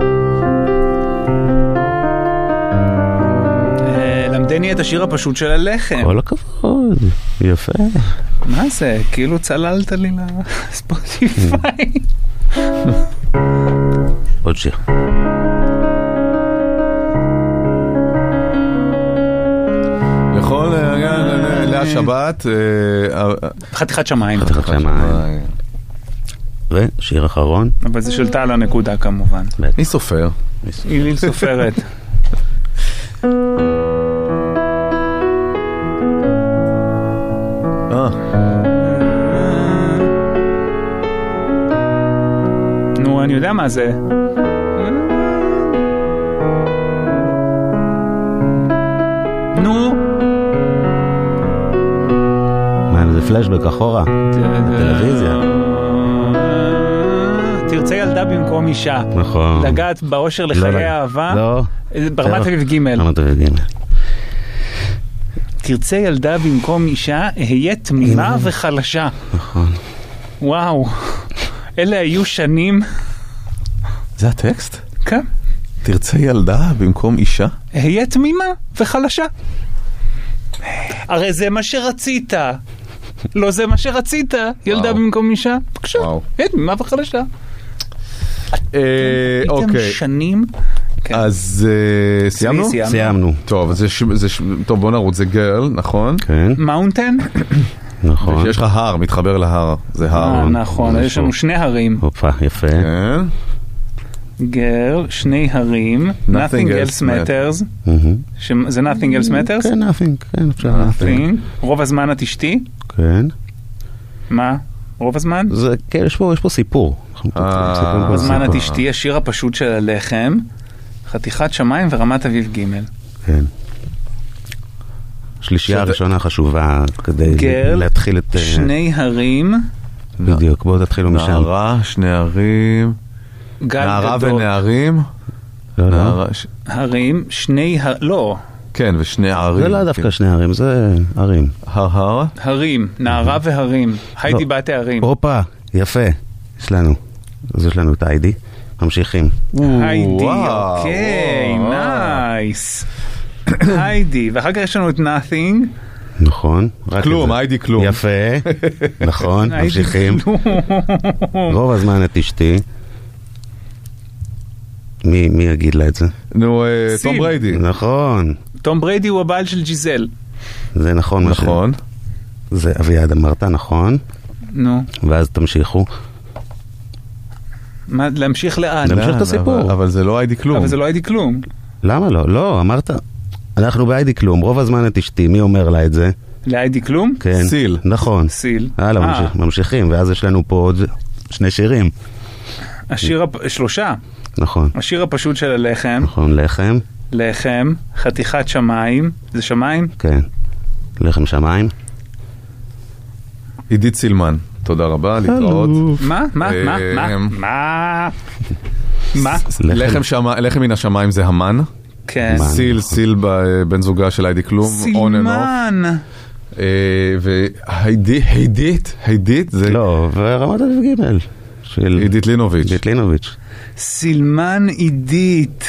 S3: למדני את השיר הפשוט של הלחם.
S15: כל הכבוד, יפה.
S3: מה זה? כאילו צללת לי לספוטיפיי.
S15: עוד שיר.
S2: לכל להשבת
S3: חתיכת שמיים.
S15: חתיכת שמיים. ושיר אחרון.
S3: אבל זה של טל הנקודה כמובן.
S2: מי סופר?
S3: היא סופרת. נו, אני יודע מה זה. נו.
S15: מה, זה פלשבק אחורה? טלוויזיה.
S3: תרצה ילדה במקום אישה.
S15: נכון.
S3: לגעת באושר לחיי אהבה.
S15: לא.
S3: ברמת אביב ג'.
S15: ברמת אביב ג'.
S3: תרצה ילדה במקום אישה, אהיה תמימה וחלשה.
S15: נכון.
S3: וואו. אלה היו שנים.
S2: זה הטקסט?
S3: כן.
S2: תרצה ילדה במקום אישה?
S3: אהיה תמימה וחלשה. הרי זה מה שרצית. לא זה מה שרצית. ילדה במקום אישה. בבקשה. אהיה תמימה וחלשה. הייתם שנים...
S2: אז סיימנו?
S15: סיימנו.
S2: טוב, טוב, בוא נרוץ, זה גרל, נכון?
S15: כן.
S3: מאונטן?
S15: נכון.
S2: ויש לך הר, מתחבר להר, זה הר.
S3: נכון, יש לנו שני הרים.
S15: הופה, יפה.
S2: כן.
S3: גרל, שני הרים, nothing else matters. זה nothing else matters?
S15: כן, nothing, כן, אפשר.
S3: nothing. רוב הזמן את אשתי?
S15: כן.
S3: מה? רוב הזמן?
S15: זה, כן, יש פה, יש פה סיפור.
S3: רוב הזמן את אשתי, השיר הפשוט של הלחם. חתיכת שמיים ורמת אביב ג'.
S15: כן. שלישייה הראשונה חשובה כדי להתחיל את...
S3: שני הרים.
S15: בדיוק, בואו תתחילו משם.
S2: נערה, שני הרים. נערה ונערים.
S15: לא, לא.
S3: הרים, שני הר... לא.
S2: כן, ושני ערים.
S15: זה לא דווקא שני ערים, זה ערים.
S2: הר הר?
S3: הרים, נערה והרים. היידי בת הערים.
S15: הופה, יפה. יש לנו. אז יש לנו את היידי. ממשיכים.
S3: היידי, אוקיי, נייס. היידי, ואחר כך יש לנו את nothing.
S15: נכון.
S2: כלום, היידי כלום.
S15: יפה, נכון, ממשיכים. רוב הזמן את אשתי. מי, מי יגיד לה את זה?
S2: נו, תום בריידי.
S15: נכון.
S3: תום בריידי הוא הבעל של ג'יזל.
S15: זה נכון.
S2: נכון.
S15: זה אביעד אמרת, נכון.
S3: נו.
S15: ואז תמשיכו.
S3: מה, להמשיך לאן?
S15: להמשיך את הסיפור.
S2: אבל, אבל זה לא היידי כלום.
S3: אבל זה לא היידי כלום.
S15: למה לא? לא, אמרת. אנחנו בהיידי כלום. רוב הזמן את אשתי. מי אומר לה את זה?
S3: להיידי כלום?
S15: כן.
S2: סיל.
S15: נכון.
S3: סיל.
S15: הלאה, ממשיך, ממשיכים. ואז יש לנו פה עוד שני שירים.
S3: השיר, הפ... שלושה.
S15: נכון.
S3: השיר הפשוט של הלחם.
S15: נכון, לחם.
S3: לחם, חתיכת שמיים. זה שמיים?
S15: כן. לחם שמיים.
S2: עידית סילמן. תודה רבה, להתראות.
S3: מה? מה? מה? מה? מה? מה?
S2: לחם מן השמיים זה המן.
S3: כן.
S2: סיל, סיל בן זוגה של היידי כלום.
S3: סילמן.
S2: והיידית, היידית, היידית זה...
S15: לא, ורמת אביב גימל. של
S2: עידית לינוביץ'.
S15: עידית לינוביץ'.
S3: סילמן עידית.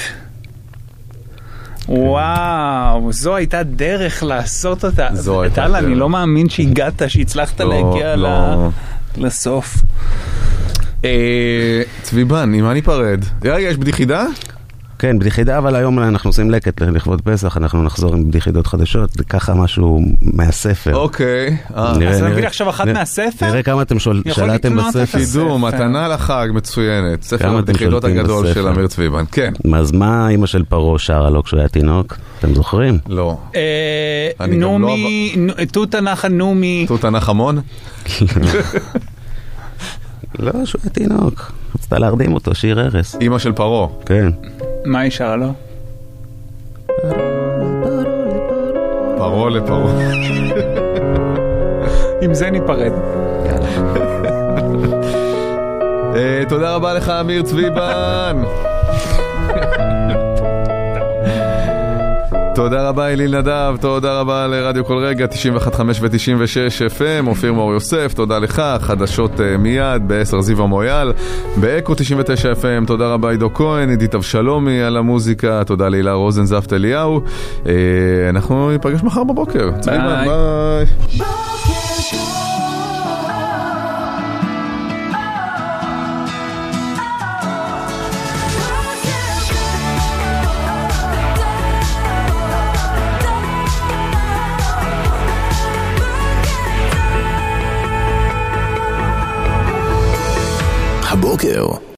S3: וואו, זו הייתה דרך לעשות אותה.
S2: זו הייתה
S3: דרך.
S2: דרך.
S3: אני לא מאמין שהגעת, שהצלחת להגיע לסוף.
S2: צביבן, עם מה ניפרד? רגע, יש בדיחידה?
S15: כן, בדיחידה, אבל היום אנחנו עושים לקט לכבוד פסח, אנחנו נחזור עם בדיחידות חדשות, זה ככה משהו מהספר.
S2: אוקיי.
S3: אז אני מביא עכשיו אחת מהספר?
S15: נראה כמה אתם שלטתם בספר.
S2: חידום, מתנה לחג, מצוינת. ספר הבדיחידות הגדול של אמיר צביבן, כן.
S15: אז מה אמא של פרו שרה לו כשהוא היה תינוק? אתם זוכרים?
S2: לא.
S3: נומי, תות תנחה נומי.
S2: תות תנחה המון?
S15: לא, שהוא היה תינוק. רצתה להרדים אותו, שיר הרס.
S2: אמא של פרו.
S15: כן.
S3: מה היא שרה לו?
S2: פרו לפרו.
S3: עם זה ניפרד.
S2: תודה רבה לך אמיר צביבן. תודה רבה אליל נדב, תודה רבה לרדיו כל רגע, תשעים ואחת נקודה חמש ו-תשעים ושש אף אם, אופיר מור יוסף, תודה לך, חדשות מיד, בעשר זיו המויאל, באקו תשעים ותשע אף אם, תודה רבה עידו כהן, עידית אבשלומי על המוזיקה, תודה לילה רוזן זפת אליהו, אנחנו ניפגש מחר בבוקר, צביבן, ביי.
S1: הבוקר